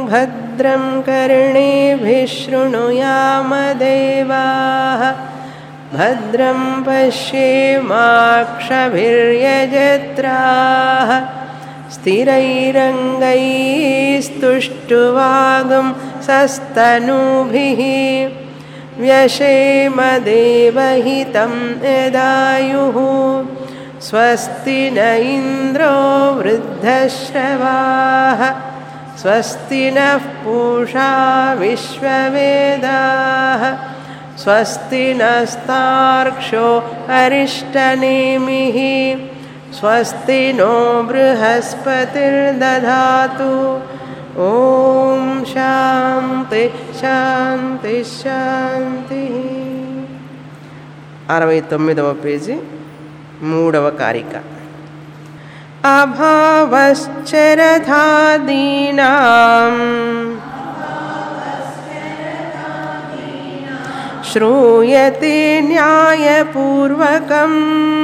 भद्रं कर्णेभिः शृणुयामदेवाः भद्रं पश्येमाक्षभिर्यजत्राः स्थिरैरङ्गैस्तुष्टुवागुं सस्तनूभिः व्यशेम देवहितं यदायुः स्वस्ति न इन्द्रो वृद्धश्रवाः स्वस्ति नः पूषा विश्ववेदाः स्वस्ति नस्तार्क्ष्यो अरिष्टनेमिः स्वस्ति नो बृहस्पतिर्दधातु ॐ शान्ति शान्ति शान्तिः 69వ పేజీ 3వ కారిక అభావశ్చరథాదీనాం శ్రూయతే న్యాయపూర్వకం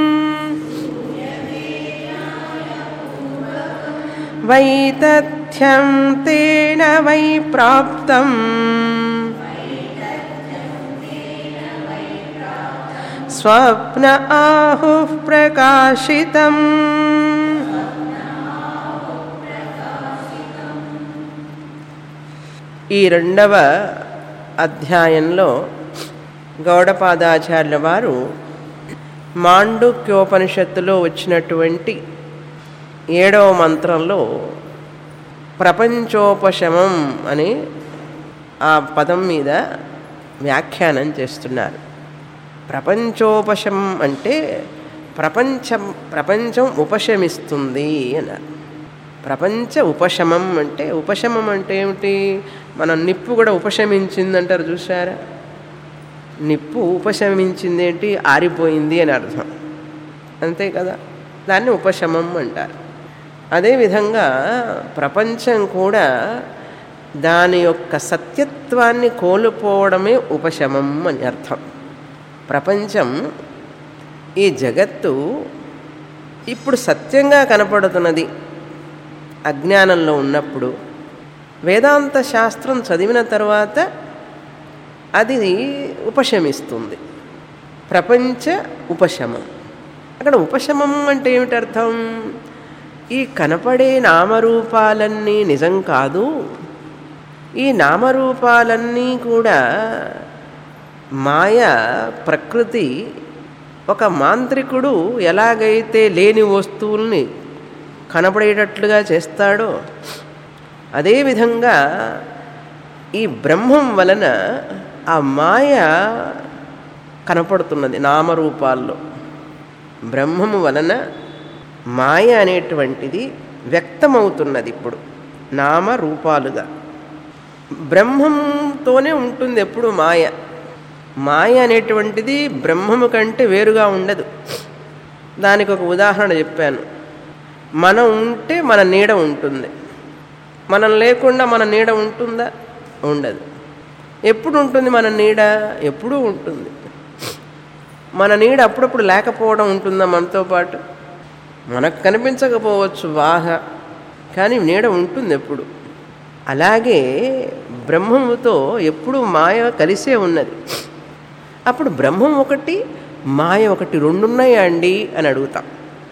వైతథ్యం తేన వై ప్రాప్తం స్వప్న ఆహుః ప్రకాశితం. ఈ 2వ అధ్యాయంలో గౌడపాదాచార్యుల వారు మాండుక్యోపనిషత్తులో వచ్చినటువంటి 7వ మంత్రంలో ప్రపంచోపశమం అనే ఆ పదం మీద వ్యాఖ్యానం చేస్తున్నారు. ప్రపంచోపశమం అంటే ప్రపంచం ఉపశమిస్తుంది అన్నారు. ప్రపంచ ఉపశమం అంటే ఉపశమం అంటే ఏమిటి? మన నిప్పు కూడా ఉపశమించింది అంటారు చూసారా? నిప్పు ఉపశమించింది ఏంటి? ఆరిపోయింది అని అర్థం, అంతే కదా, దాన్ని ఉపశమం అంటారు. అదేవిధంగా ప్రపంచం కూడా దాని యొక్క సత్యత్వాన్ని కోల్పోవడమే ఉపశమం అని అర్థం. ప్రపంచం, ఈ జగత్తు ఇప్పుడు సత్యంగా కనపడుతున్నది అజ్ఞానంలో ఉన్నప్పుడు. వేదాంత శాస్త్రం చదివిన తర్వాత అది ఉపశమిస్తుంది. ప్రపంచ ఉపశమం. అక్కడ ఉపశమం అంటే ఏమిటి అర్థం? ఈ కనపడే నామరూపాలన్నీ నిజం కాదు, ఈ నామరూపాలన్నీ కూడా మాయ, ప్రకృతి. ఒక మాంత్రికుడు ఎలాగైతే లేని వస్తువుల్ని కనపడేటట్లుగా చేస్తాడో అదేవిధంగా ఈ బ్రహ్మం వలన ఆ మాయ కనపడుతున్నది నామరూపాల్లో. బ్రహ్మము వలన మాయ అనేటువంటిది వ్యక్తమవుతున్నది ఇప్పుడు నామరూపాలుగా. బ్రహ్మంతోనే ఉంటుంది ఎప్పుడు మాయ. మాయ అనేటువంటిది బ్రహ్మము కంటే వేరుగా ఉండదు. దానికి ఒక ఉదాహరణ చెప్పాను. మనం ఉంటే మన నీడ ఉంటుంది, మనం లేకుండా మన నీడ ఉంటుందా? ఉండదు. ఎప్పుడు ఉంటుంది మన నీడ? ఎప్పుడూ ఉంటుంది. మన నీడ అప్పుడప్పుడు లేకపోవడం ఉంటుందా మనతో పాటు? మనకు కనిపించకపోవచ్చు బాగా, కానీ నీడ ఉంటుంది ఎప్పుడు. అలాగే బ్రహ్మముతో ఎప్పుడు మాయ కలిసే ఉన్నది. అప్పుడు బ్రహ్మం ఒకటి, మాయ ఒకటి, రెండున్నాయా అండి అని అడుగుతాం.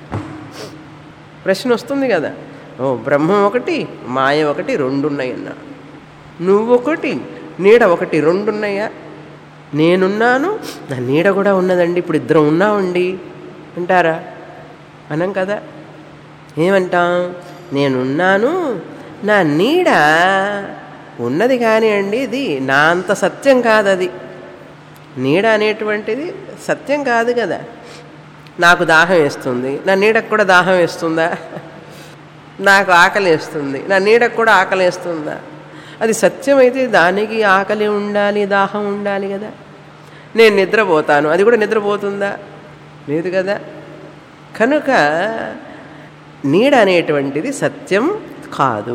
ప్రశ్న వస్తుంది కదా. ఓ, బ్రహ్మం ఒకటి, మాయ ఒకటి, రెండున్నాయన్నా. నువ్వొకటి, నీడ ఒకటి, రెండున్నాయా? నేనున్నాను, నా నీడ కూడా ఉన్నదండి, ఇప్పుడు ఇద్దరం ఉన్నామండి అంటారా? అనం కదా. ఏమంటాం? నేనున్నాను, నా నీడ ఉన్నది కానీ అండి ఇది నా అంత సత్యం కాదు. అది నీడ అనేటువంటిది సత్యం కాదు కదా. నాకు దాహం వేస్తుంది, నా నీడకు కూడా దాహం వేస్తుందా? నాకు ఆకలి వేస్తుంది, నా నీడకు కూడా ఆకలి వేస్తుందా? అది సత్యమైతే దానికి ఆకలి ఉండాలి, దాహం ఉండాలి కదా. నేను నిద్రపోతాను, అది కూడా నిద్రపోతుందా? లేదు కదా. కనుక నీడ అనేటువంటిది సత్యం కాదు.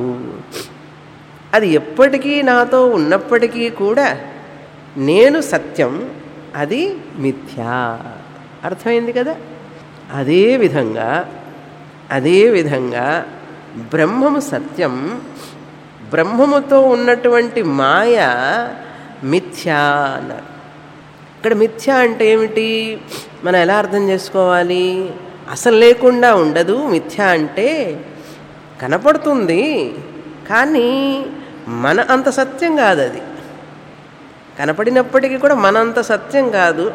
అది ఎప్పటికీ నాతో ఉన్నప్పటికీ కూడా నేను సత్యం, అది మిథ్యా. అర్థమైంది కదా. అదేవిధంగా బ్రహ్మము సత్యం, బ్రహ్మముతో ఉన్నటువంటి మాయ మిథ్య అన్నారు. ఇక్కడ మిథ్య అంటే ఏమిటి, మనం ఎలా అర్థం చేసుకోవాలి? అసలు లేకుండా ఉండదు. మిథ్య అంటే కనపడుతుంది కానీ మన అంత సత్యం కాదు. అది కనపడినప్పటికీ కూడా మన అంత సత్యం కాదు.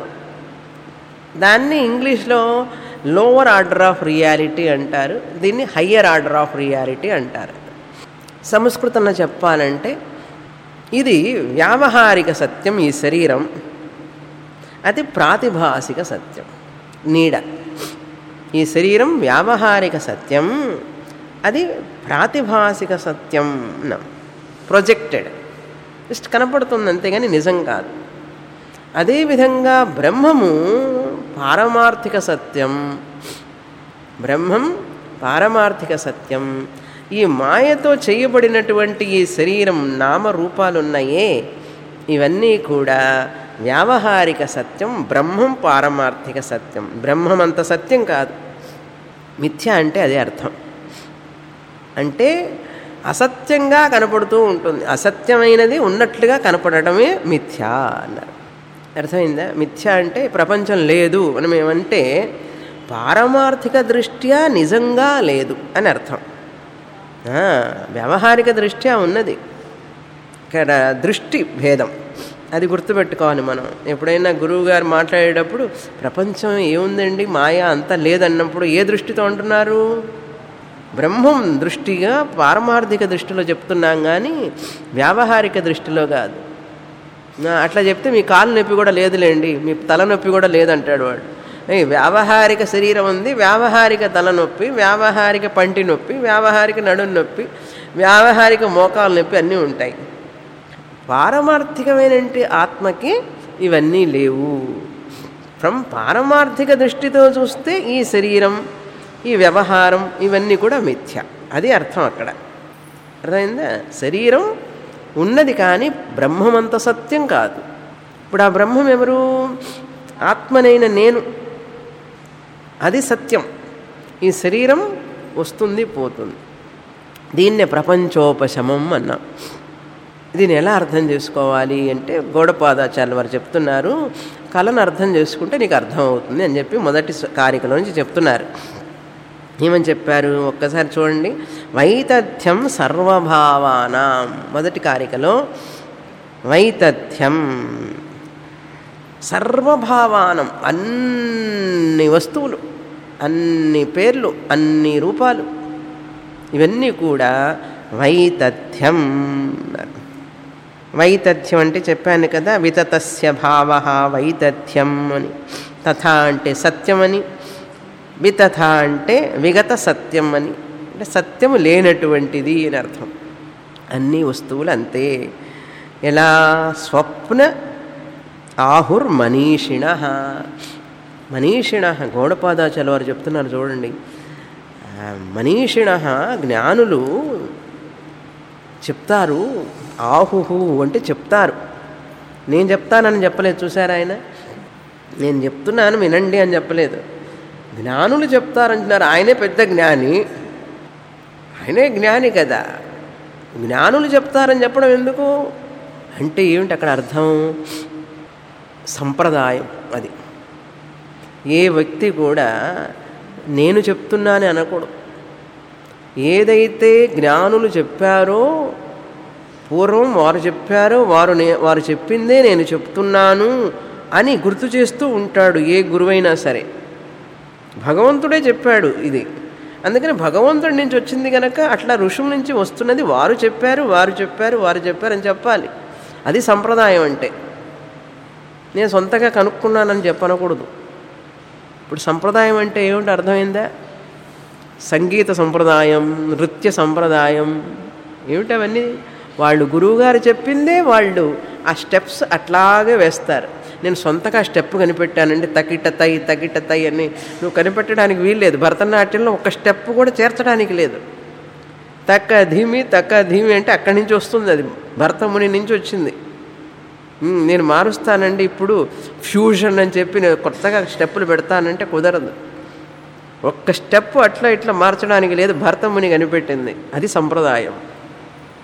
దాన్ని ఇంగ్లీష్లో లోవర్ ఆర్డర్ ఆఫ్ రియాలిటీ అంటారు, దీన్ని హయ్యర్ ఆర్డర్ ఆఫ్ రియాలిటీ అంటారు. సంస్కృతంలో చెప్పాలంటే ఇది వ్యావహారిక సత్యం, ఈ శరీరం. అది ప్రాతిభాసిక సత్యం, నీడ. ఈ శరీరం వ్యావహారిక సత్యం, అది ప్రాతిభాసిక సత్యం, ప్రొజెక్టెడ్, జస్ట్ కనపడుతుంది అంతేగాని నిజం కాదు. అదేవిధంగా బ్రహ్మము పారమార్థిక సత్యం. బ్రహ్మం పారమార్థిక సత్యం. ఈ మాయతో చేయబడినటువంటి ఈ శరీరం నామరూపాలున్నాయే, ఇవన్నీ కూడా వ్యావహారిక సత్యం. బ్రహ్మం పారమార్థిక సత్యం. బ్రహ్మం అంత సత్యం కాదు. మిథ్య అంటే అదే అర్థం. అంటే అసత్యంగా కనపడుతూ ఉంటుంది. అసత్యమైనది ఉన్నట్లుగా కనపడటమే మిథ్య అన్నారు. అర్థమైందా? మిథ్య అంటే ప్రపంచం లేదు మనం ఏమంటే పారమార్థిక దృష్ట్యా నిజంగా లేదు అని అర్థం. వ్యావహారిక దృష్ట్యా ఉన్నది. ఇక్కడ దృష్టి భేదం, అది గుర్తుపెట్టుకోవాలి మనం. ఎప్పుడైనా గురువుగారు మాట్లాడేటప్పుడు ప్రపంచం ఏముందండి మాయ అంతా లేదన్నప్పుడు ఏ దృష్టితో అంటున్నారు? బ్రహ్మం దృష్టిగా పారమార్థిక దృష్టిలో చెప్తున్నాం కానీ వ్యావహారిక దృష్టిలో కాదు. అట్లా చెప్తే మీ కాలు నొప్పి కూడా లేదులేండి, మీ తలనొప్పి కూడా లేదంటాడు వాడు. వ్యావహారిక శరీరం ఉంది, వ్యావహారిక తలనొప్పి, వ్యావహారిక పంటి నొప్పి, వ్యావహారిక నడుము నొప్పి, వ్యావహారిక మోకాలు నొప్పి అన్నీ ఉంటాయి. పారమార్థికమైన ఆత్మకి ఇవన్నీ లేవు. పారమార్థిక దృష్టితో చూస్తే ఈ శరీరం, ఈ వ్యవహారం ఇవన్నీ కూడా మిథ్య. అది అర్థం అక్కడ. అర్థమైందా? శరీరం ఉన్నది కానీ బ్రహ్మమంత సత్యం కాదు. ఇప్పుడు ఆ బ్రహ్మం ఎవరు? ఆత్మనైన నేను, అది సత్యం. ఈ శరీరం వస్తుంది పోతుంది. దీన్నే ప్రపంచోపశమం అన్నాం. దీన్ని ఎలా అర్థం చేసుకోవాలి అంటే గౌడపాదాచార్యులు వారు చెప్తున్నారు, కళను అర్థం చేసుకుంటే నీకు అర్థమవుతుంది అని చెప్పి మొదటి కారికలో నుంచి చెప్తున్నారు. ఏమని చెప్పారు ఒక్కసారి చూడండి. వైతథ్యం సర్వభావానాం, మొదటి కారికలో వైతథ్యం సర్వభావానం, అన్ని వస్తువులు, అన్ని పేర్లు, అన్ని రూపాలు, ఇవన్నీ కూడా వైతథ్యం. వైతథ్యం అంటే చెప్పాను కదా, వితతస్య భావ వైతథ్యం అని. తథా అంటే సత్యమని, వితథ అంటే విగత సత్యం అని, అంటే సత్యము లేనటువంటిది అని అర్థం. అన్ని వస్తువులు అంతే. ఎలా? స్వప్న ఆహుర్మనీషిణ. మనీషిణ గౌడపాదాచార్యులు వారు చెప్తున్నారు చూడండి. మనీషిణ జ్ఞానులు చెప్తారు. ఆహుహు అంటే చెప్తారు. నేను చెప్తానని చెప్పలేదు, చూసారా ఆయన? నేను చెప్తున్నాను వినండి అని చెప్పలేదు. జ్ఞానులు చెప్తారంటున్నారు. ఆయనే పెద్ద జ్ఞాని, ఆయనే జ్ఞాని కదా. జ్ఞానులు చెప్తారని చెప్పడం ఎందుకు అంటే ఏమిటి అక్కడ అర్థం? సంప్రదాయం అది. ఏ వ్యక్తి కూడా నేను చెప్తున్నానని అనకూడదు. ఏదైతే జ్ఞానులు చెప్పారో, పూర్వం వారు చెప్పారో, వారు చెప్పిందే నేను చెప్తున్నాను అని గుర్తు చేస్తూ ఉంటాడు ఏ గురువైనా సరే. భగవంతుడే చెప్పాడు ఇది, అందుకని భగవంతుడి నుంచి వచ్చింది కనుక అట్లా ఋషుల నుంచి వస్తున్నది వారు చెప్పారు, వారు చెప్పారు, వారు చెప్పారు అని చెప్పాలి. అది సంప్రదాయం అంటే. నేను సొంతగా కనుక్కున్నానని చెప్పనకూడదు. ఇప్పుడు సంప్రదాయం అంటే ఏమిటి అర్థమైందా? సంగీత సంప్రదాయం, నృత్య సంప్రదాయం ఏమిటి అవన్నీ? వాళ్ళు గురువుగారు చెప్పిందే వాళ్ళు ఆ స్టెప్స్ అట్లాగే వేస్తారు. నేను సొంతగా స్టెప్ కనిపెట్టానండి, తకిట తై అని నువ్వు కనిపెట్టడానికి వీల్లేదు. భరతనాట్యంలో ఒక స్టెప్ కూడా చేర్చడానికి లేదు. తక్క ధీమి అంటే అక్కడి నుంచి వస్తుంది, అది భరతముని నుంచి వచ్చింది. నేను మారుస్తానండి ఇప్పుడు ఫ్యూజన్ అని చెప్పి నేను కొత్తగా స్టెప్పులు పెడతానంటే కుదరదు. ఒక్క స్టెప్ అట్లా ఇట్లా మార్చడానికి లేదు, భరతముని కనిపెట్టింది. అది సంప్రదాయం.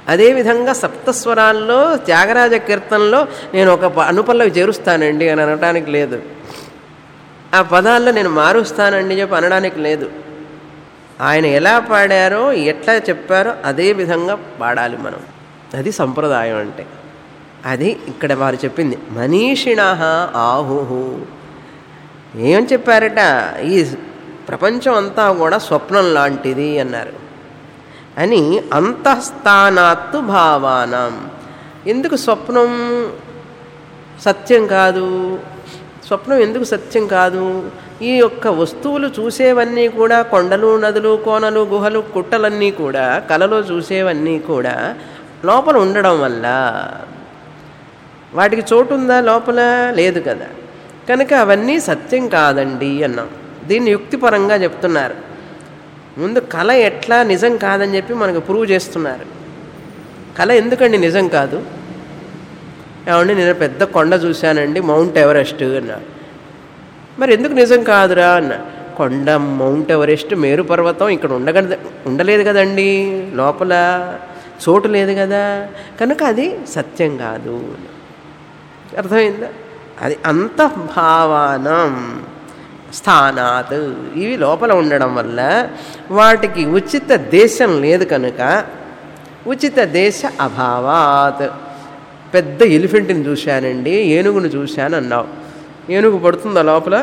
అదేవిధంగా సప్తస్వరాల్లో త్యాగరాజ కీర్తనలో నేను ఒక అనుపల్లవి చేరుస్తానండి అని అనడానికి లేదు, ఆ పదాల్లో నేను మారుస్తానండి చెప్పి అనడానికి లేదు. ఆయన ఎలా పాడారో ఎట్లా చెప్పారో అదే విధంగా పాడాలి మనం. అది సంప్రదాయం అంటే. అది ఇక్కడ వారు చెప్పింది. మనీషిణః ఆహుహు. ఏమని చెప్పారట? ఈ ప్రపంచం అంతా కూడా స్వప్నం లాంటిది అన్నారు. అని అంతఃస్థానాత్తు భావానాం. ఎందుకు స్వప్నం సత్యం కాదు? స్వప్నం ఎందుకు సత్యం కాదు? ఈ యొక్క వస్తువులు చూసేవన్నీ కూడా, కొండలు, నదులు, కోనలు, గుహలు, కుట్టలన్నీ కూడా, కలలో చూసేవన్నీ కూడా లోపల ఉండడం వల్ల వాటికి చోటు ఉందా లోపల? లేదు కదా. కనుక అవన్నీ సత్యం కాదండి అన్నాం. దీన్ని యుక్తిపరంగా చెప్తున్నారు. ముందు కళ ఎట్లా నిజం కాదని చెప్పి మనకు ప్రూవ్ చేస్తున్నారు. కళ ఎందుకండి నిజం కాదు? ఏమండి నేను పెద్ద కొండ చూశానండి, మౌంట్ ఎవరెస్ట్ అన్నా. మరి ఎందుకు నిజం కాదురా అన్న. కొండ, మౌంట్ ఎవరెస్ట్, మేరు పర్వతం ఇక్కడ ఉండలేదు కదండి, లోపల చోటు లేదు కదా, కనుక అది సత్యం కాదు. అర్థమైందా? అది అంతఃభావానం స్థానాత్. ఇవి లోపల ఉండడం వల్ల వాటికి ఉచిత దేశం లేదు కనుక ఉచిత దేశ అభావాత్. పెద్ద ఎలిఫెంట్ని చూశానండి, ఏనుగును చూశాను అన్నావు. ఏనుగు పడుతుందా లోపల?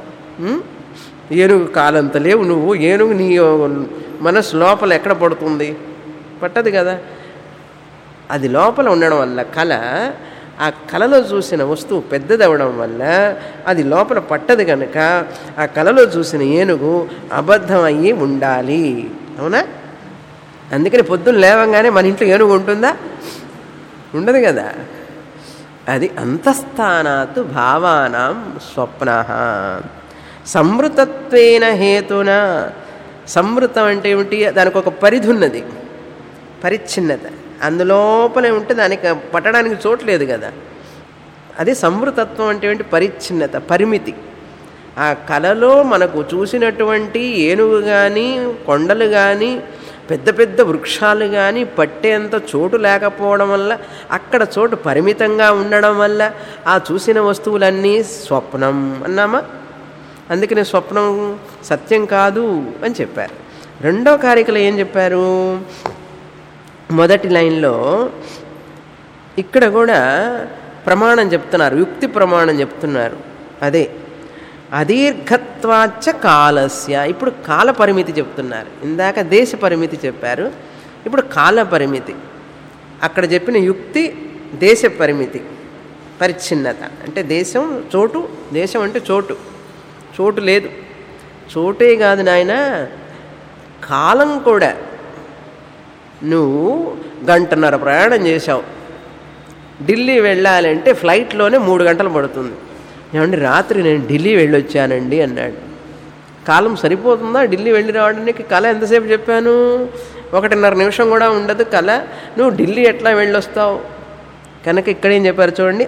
ఏనుగు కాలంత లేవు నువ్వు. ఏనుగు నీ మనసు లోపల ఎక్కడ పడుతుంది? పట్టదు కదా. అది లోపల ఉండడం వల్ల కళ, ఆ కళలో చూసిన వస్తువు పెద్దదవడం వల్ల అది లోపల పట్టదు కనుక ఆ కళలో చూసిన ఏనుగు అబద్ధం అయ్యి ఉండాలి. అవునా? అందుకని పొద్దున్న లేవంగానే మన ఇంట్లో ఏనుగు ఉంటుందా? ఉండదు కదా. అది అంతఃస్థానాత్ భావానాం స్వప్నః సంవృతత్వేన హేతున. సంవృతం అంటే ఏమిటి? దానికి ఒక పరిధి ఉన్నది, పరిచ్ఛిన్నత. అందులోపలే ఉంటే దానికి పట్టడానికి చోట్లేదు కదా. అది సంవృతత్వం అంటే ఏంటి? పరిచ్ఛిన్నత, పరిమితి. ఆ కళలో మనకు చూసినటువంటి ఏనుగు కానీ, కొండలు కానీ, పెద్ద పెద్ద వృక్షాలు కానీ పట్టేంత చోటు లేకపోవడం వల్ల, అక్కడ చోటు పరిమితంగా ఉండడం వల్ల ఆ చూసిన వస్తువులన్నీ స్వప్నం అన్నామా. అందుకని స్వప్నం సత్యం కాదు అని చెప్పారు. రెండో కారికలో ఏం చెప్పారు? మొదటి లైన్లో ఇక్కడ కూడా ప్రమాణం చెప్తున్నారు, యుక్తి ప్రమాణం చెప్తున్నారు. అదే అదీర్ఘత్వాచ్చ కాలస్య. ఇప్పుడు కాల పరిమితి చెప్తున్నారు. ఇందాక దేశ పరిమితి చెప్పారు, ఇప్పుడు కాల పరిమితి. అక్కడ చెప్పిన యుక్తి దేశ పరిమితి, పరిచ్ఛిన్నత. అంటే దేశం చోటు, దేశం అంటే చోటు, చోటు లేదు. చోటే కాదు నాయన, కాలం కూడా. నువ్వు 1.5 గంటల ప్రయాణం చేశావు, ఢిల్లీ వెళ్ళాలంటే ఫ్లైట్లోనే 3 గంటలు పడుతుంది. ఏమండి రాత్రి నేను ఢిల్లీ వెళ్ళొచ్చానండి అన్నాడు. కాలం సరిపోతుందా ఢిల్లీ వెళ్ళి రావడానికి? కళ ఎంతసేపు చెప్పాను? 1.5 నిమిషం కూడా ఉండదు కళ. నువ్వు ఢిల్లీ ఎట్లా వెళ్ళొస్తావు? కనుక ఇక్కడేం చెప్పారు చూడండి,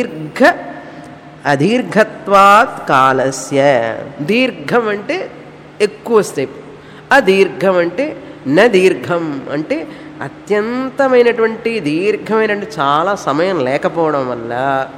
అదీర్ఘత్వాత్ కాలస్య. దీర్ఘం అంటే ఎక్కువసేపు, అదీర్ఘం అంటే దీర్ఘం అంటే అత్యంతమైనటువంటి దీర్ఘమైనటువంటి చాలా సమయం లేకపోవడం వల్ల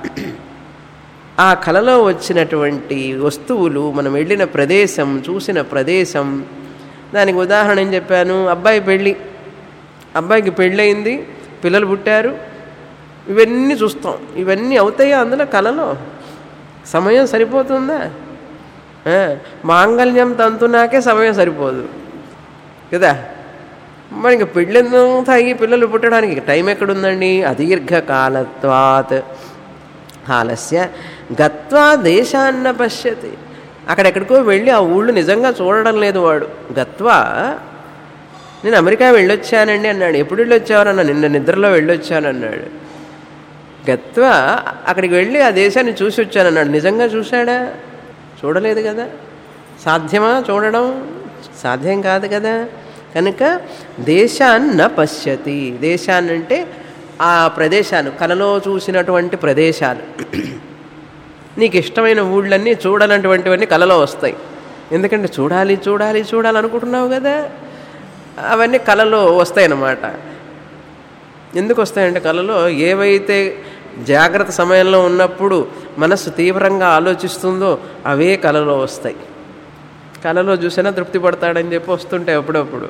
ఆ కళలో వచ్చినటువంటి వస్తువులు, మనం వెళ్ళిన ప్రదేశం, చూసిన ప్రదేశం. దానికి ఉదాహరణ ఏం చెప్పాను? అబ్బాయికి పెళ్ళయింది, పిల్లలు పుట్టారు, ఇవన్నీ చూస్తాం. ఇవన్నీ అవుతాయా అందులో కళలో? సమయం సరిపోతుందా? మాంగళ్యం తంతునాకే సమయం సరిపోదు కదా. మరి ఇంక పెళ్ళెందుకు తాగి పిల్లలు పుట్టడానికి టైం ఎక్కడుందండి? అదీర్ఘకాలత్వాత్ కాలస్య గత్వా దేశాన్న పశ్యతి. అక్కడెక్కడికో వెళ్ళి ఆ ఊళ్ళు నిజంగా చూడడం లేదు వాడు. గత్వా నేను అమెరికా వెళ్ళొచ్చానండి అన్నాడు. ఎప్పుడు వెళ్ళొచ్చావరన్నా? నిన్న నిద్రలో వెళ్ళొచ్చానన్నాడు. గత్వా అక్కడికి వెళ్ళి ఆ దేశాన్ని చూసి వచ్చానన్నాడు. నిజంగా చూశాడా? చూడలేదు కదా. సాధ్యమా చూడడం? సాధ్యం కాదు కదా. కనుక దేశాన్న పశ్యతి. దేశాన్నంటే ఆ ప్రదేశాలు, కలలో చూసినటువంటి ప్రదేశాలు. నీకు ఇష్టమైన ఊళ్ళన్నీ చూడాలన్నటువంటివన్నీ కలలో వస్తాయి. ఎందుకంటే చూడాలి చూడాలి చూడాలనుకుంటున్నావు కదా, అవన్నీ కలలో వస్తాయి అన్నమాట. ఎందుకు వస్తాయంటే కళలో ఏవైతే జాగ్రత్త సమయంలో ఉన్నప్పుడు మనస్సు తీవ్రంగా ఆలోచిస్తుందో అవే కళలో వస్తాయి. కళలో చూసినా తృప్తి పడతాడని చెప్పి వస్తుంటాయి అప్పుడప్పుడు.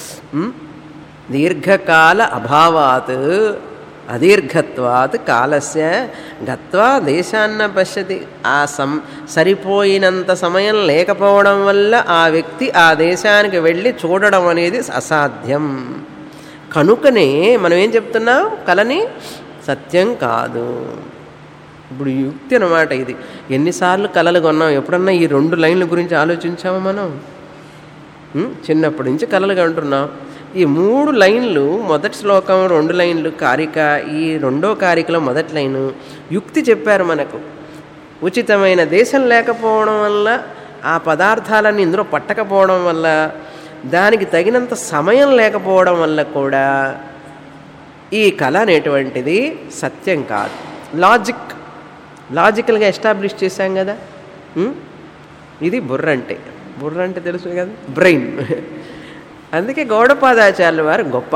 దీర్ఘకాల అభావాత్ అదీర్ఘత్వాత్ కాలస్య గత్వా దేశాన్న పశ్యతి. ఆ సరిపోయినంత సమయం లేకపోవడం వల్ల ఆ వ్యక్తి ఆ దేశానికి వెళ్ళి చూడడం అనేది అసాధ్యం. కనుకనే మనం ఏం చెప్తున్నాం, కళని సత్యం కాదు. ఇప్పుడు యుక్తి అన్నమాట ఇది. ఎన్నిసార్లు కళలు కొన్నాం, ఎప్పుడన్నా ఈ 2 లైన్ల గురించి ఆలోచించామా మనం? చిన్నప్పటి నుంచి కళలు కంటున్నాం. ఈ 3 లైన్లు, మొదటి శ్లోకం 2 లైన్లు కారిక, ఈ 2వ కారికలో మొదటి లైను యుక్తి చెప్పారు మనకు. ఉచితమైన దేశం లేకపోవడం వల్ల, ఆ పదార్థాలన్నీ ఇందులో పట్టకపోవడం వల్ల, దానికి తగినంత సమయం లేకపోవడం వల్ల కూడా ఈ కళ అనేటువంటిది సత్యం కాదు. లాజికల్గా ఎస్టాబ్లిష్ చేశాం కదా. ఇది బుర్ర అంటే తెలుసు కదా, బ్రెయిన్. అందుకే గౌడపాదాచార్యుల వారు గొప్ప.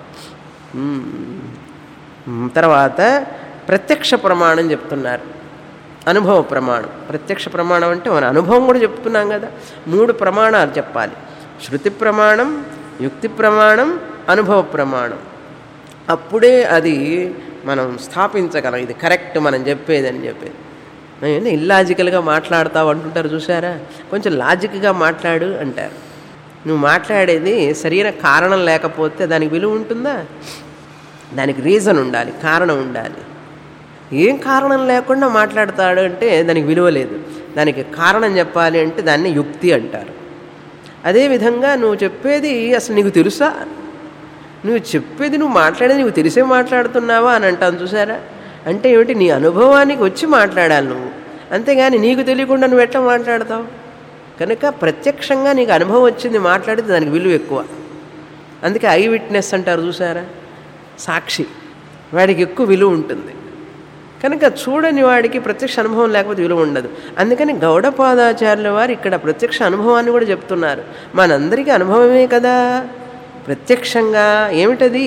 తర్వాత ప్రత్యక్ష ప్రమాణం చెప్తున్నారు, అనుభవ ప్రమాణం. ప్రత్యక్ష ప్రమాణం అంటే మన అనుభవం కూడా చెప్తున్నాం కదా. 3 ప్రమాణాలు చెప్పాలి: శృతి ప్రమాణం, యుక్తి ప్రమాణం, అనుభవ ప్రమాణం. అప్పుడే అది మనం స్థాపించగలం, ఇది కరెక్ట్ మనం చెప్పేదని చెప్పేది. ఇల్లాజికల్గా మాట్లాడతావు అంటుంటారు చూసారా, కొంచెం లాజిక్గా మాట్లాడు అంటారు. నువ్వు మాట్లాడేది సరైన కారణం లేకపోతే దానికి విలువ ఉంటుందా? దానికి రీజన్ ఉండాలి, కారణం ఉండాలి. ఏం కారణం లేకుండా మాట్లాడతాడు అంటే దానికి విలువ లేదు. దానికి కారణం చెప్పాలి అంటే దాన్ని యుక్తి అంటారు. అదేవిధంగా నువ్వు చెప్పేది అసలు నీకు తెలుసా, నువ్వు చెప్పేది నువ్వు మాట్లాడేది నీకు తెలిసే మాట్లాడుతున్నావా అని అంటాను చూసారా. అంటే ఏమిటి, నీ అనుభవానికి వచ్చి మాట్లాడాలి నువ్వు, అంతేగాని నీకు తెలియకుండా నువ్వు ఎట్లా మాట్లాడతావు? కనుక ప్రత్యక్షంగా నీకు అనుభవం వచ్చింది మాట్లాడితే దానికి విలువ ఎక్కువ. అందుకే ఐ విట్నెస్ అంటారు చూసారా, సాక్షి, వాడికి ఎక్కువ విలువ ఉంటుంది. కనుక చూడని వాడికి ప్రత్యక్ష అనుభవం లేకపోతే విలువ ఉండదు. అందుకని గౌడపాదాచార్యుల వారు ఇక్కడ ప్రత్యక్ష అనుభవాన్ని కూడా చెప్తున్నారు. మనందరికీ అనుభవమే కదా ప్రత్యక్షంగా. ఏమిటది?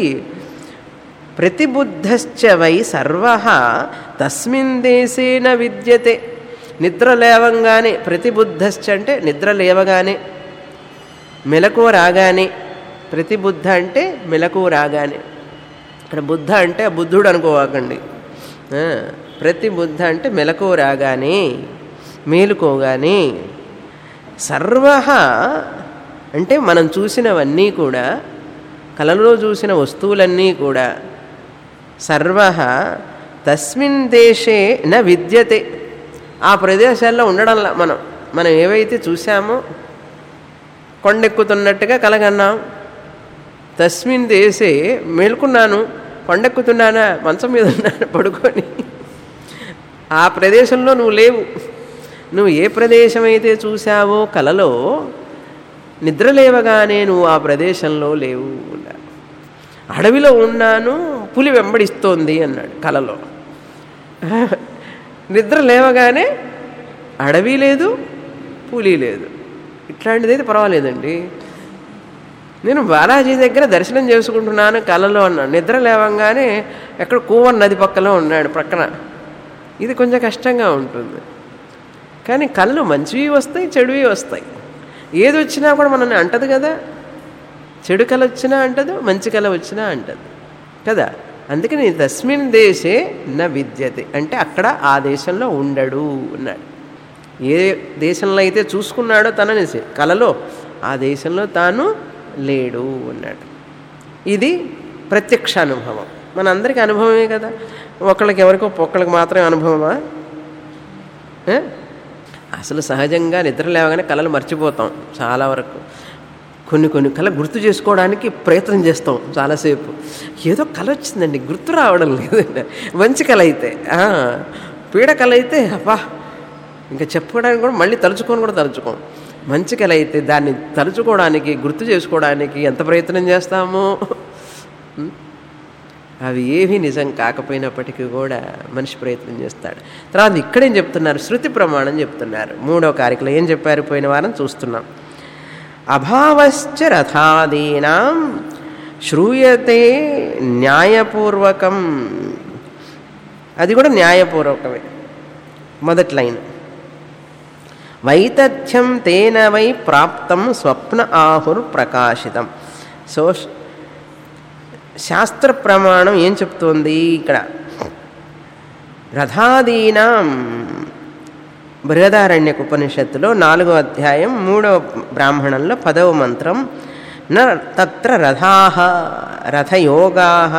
ప్రతిబుద్ధశ్చ వై సర్వః తస్మిన్ దేశేన విద్యతే. నిద్ర లేవంగానే, ప్రతిబుద్ధశ్చ అంటే నిద్ర లేవగానే, మెలకువ రాగానే. ప్రతిబుద్ధ అంటే మెలకువ రాగానే. ఇక్కడ బుద్ధ అంటే బుద్ధుడు అనుకోవాకండి. ప్రతిబుద్ధ అంటే మెలకువ రాగానే, మేలుకోగానే. సర్వః అంటే మనం చూసినవన్నీ కూడా, కలలో చూసిన వస్తువులన్నీ కూడా సర్వః తస్మిన్ దేశే న విద్యతే. ఆ ప్రదేశాల్లో ఉండడంలా మనం ఏవైతే చూసామో, కొండెక్కుతున్నట్టుగా కలగన్నాం. తస్మిన్ దేశే మేల్కున్నాను, కొండెక్కుతున్నానా, మంచం మీద ఉన్నాను పడుకొని. ఆ ప్రదేశంలో నువ్వు లేవు. నువ్వు ఏ ప్రదేశం అయితే చూసావో కలలో, నిద్ర లేవగానే నువ్వు ఆ ప్రదేశంలో లేవు. అడవిలో ఉన్నాను, పులి వెంబడిస్తోంది అన్నాడు కలలో. నిద్ర లేవగానే అడవి లేదు, పులి లేదు. ఇట్లాంటిదైతే పర్వాలేదండి. నేను బాలాజీ దగ్గర దర్శనం చేసుకుంటున్నాను కలలో అన్నాడు. నిద్ర లేవంగానే ఎక్కడ కూవర్ నది పక్కలో ఉన్నాడు ప్రక్కన. ఇది కొంచెం కష్టంగా ఉంటుంది. కానీ కళ్ళు మంచివి వస్తాయి, చెడువి వస్తాయి. ఏది వచ్చినా కూడా మనల్ని అంటదు కదా. చెడు కళ వచ్చినా అంటదు, మంచి కళ వచ్చినా అంటదు కదా. అందుకని తస్మిన్ దేశే న విద్యతే అంటే అక్కడ ఆ దేశంలో ఉండడు అన్నాడు. ఏ దేశంలో అయితే చూసుకున్నాడో తనని కలలో, ఆ దేశంలో తాను లేడు అన్నాడు. ఇది ప్రత్యక్ష అనుభవం. మనందరికీ అనుభవమే కదా. ఒకళ్ళకి ఎవరికో ఒక్కళ్ళకి మాత్రమే అనుభవమా? అసలు సహజంగా నిద్ర లేవగానే కళలు మర్చిపోతాం చాలా వరకు. కొన్ని కళ గుర్తు చేసుకోవడానికి ప్రయత్నం చేస్తాం చాలాసేపు. ఏదో కళ వచ్చిందండి, గుర్తు రావడం లేదండి. మంచి కళ అయితే, పీడ కళ అయితే అబ్బా ఇంకా చెప్పుకోవడానికి కూడా మళ్ళీ తలుచుకోం. మంచి కళ అయితే దాన్ని తలుచుకోవడానికి, గుర్తు చేసుకోవడానికి ఎంత ప్రయత్నం చేస్తామో. అవి ఏవి నిజం కాకపోయినప్పటికీ కూడా మనిషి ప్రయత్నం చేస్తాడు. తర్వాత ఇక్కడేం చెప్తున్నారు? శృతి ప్రమాణం చెప్తున్నారు. 3వ కారికలో ఏం చెప్పారు? పోయిన వారం చూస్తున్నాం. అభావశ్చ రథాదీనాం శ్రూయతే న్యాయపూర్వకం, అది కూడా న్యాయపూర్వకమే. మొదటి లైన్, వైతథ్యం తేన వై ప్రాప్తం స్వప్న ఆహుర్ ప్రకాశితం. సో శాస్త్ర ప్రమాణం ఏం చెప్తోంది ఇక్కడ? రథాదీనాం బృహదారణ్యక ఉపనిషత్తులో 4వ అధ్యాయం 3వ బ్రాహ్మణంలో 10వ మంత్రం, న తత్ర రథాః రథయోగాః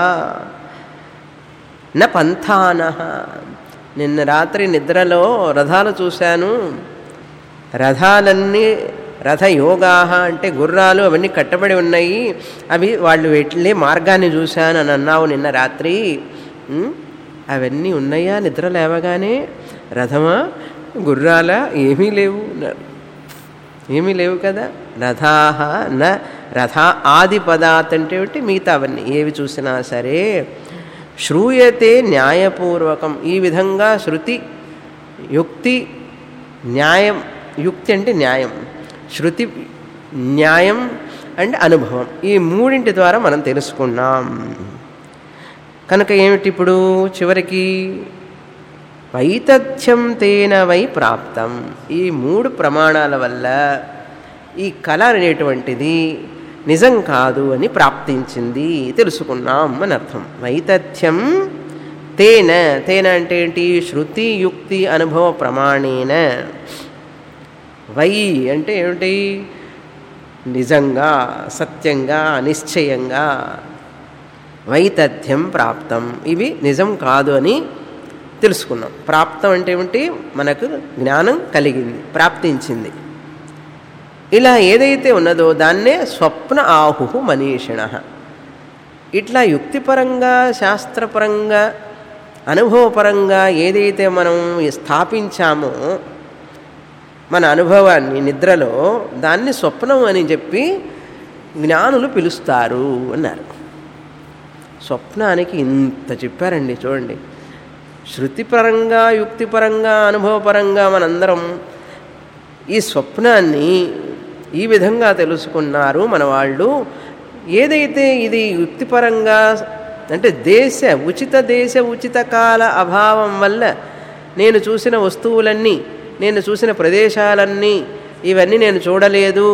న పంథానః. నిన్న రాత్రి నిద్రలో రథాలు చూశాను, రథాలన్నీ రథయోగాః అంటే గుర్రాలు అవన్నీ కట్టబడి ఉన్నాయి, అవి వాళ్ళు వెళ్ళే మార్గాన్ని చూశాను అని అన్నావు నిన్న రాత్రి. అవన్నీ ఉన్నాయా నిద్ర లేవగానే? రథమా గుర్రాలా? ఏమీ లేవు, ఏమీ లేవు కదా. రథాః న రథ ఆది పదాత్ అంటే ఏమిటి? మిగతా అవన్నీ ఏవి చూసినా సరే. శ్రూయతే న్యాయపూర్వకం, ఈ విధంగా శృతి యుక్తి న్యాయం, యుక్తి అంటే న్యాయం, శృతి న్యాయం అండ్ అనుభవం, ఈ మూడింటి ద్వారా మనం తెలుసుకున్నాం. కనుక ఏమిటి ఇప్పుడు చివరికి? వైతథ్యం తేన వై ప్రాప్తం. ఈ 3 ప్రమాణాల వల్ల ఈ కళ అనేటువంటిది నిజం కాదు అని ప్రాప్తించింది, తెలుసుకున్నాం అని అర్థం. వైతథ్యం తేన, తేన అంటే ఏంటి? శృతి యుక్తి అనుభవ ప్రమాణేన. వై అంటే ఏమిటి? నిజంగా, సత్యంగా, నిశ్చయంగా. వైతథ్యం ప్రాప్తం, ఇవి నిజం కాదు అని తెలుసుకున్నాం. ప్రాప్తం అంటే ఏమిటి? మనకు జ్ఞానం కలిగింది, ప్రాప్తించింది. ఇలా ఏదైతే ఉన్నదో దాన్నే స్వప్న ఆహు మనీషిణ. ఇట్లా యుక్తిపరంగా, శాస్త్రపరంగా, అనుభవపరంగా ఏదైతే మనం స్థాపించామో మన అనుభవాన్ని నిద్రలో, దాన్ని స్వప్నం అని చెప్పి జ్ఞానులు పిలుస్తారు అన్నారు. స్వప్నానికి ఇంత చెప్పారండి చూడండి. శృతిపరంగా, యుక్తిపరంగా, అనుభవపరంగా మనందరం ఈ స్వప్నాన్ని ఈ విధంగా తెలుసుకున్నారు మన వాళ్ళు. ఏదైతే ఇది యుక్తిపరంగా అంటే ఉచిత దేశ ఉచిత కాల అభావం వల్ల నేను చూసిన వస్తువులన్నీ, నేను చూసిన ప్రదేశాలన్నీ, ఇవన్నీ నేను చూడలేదు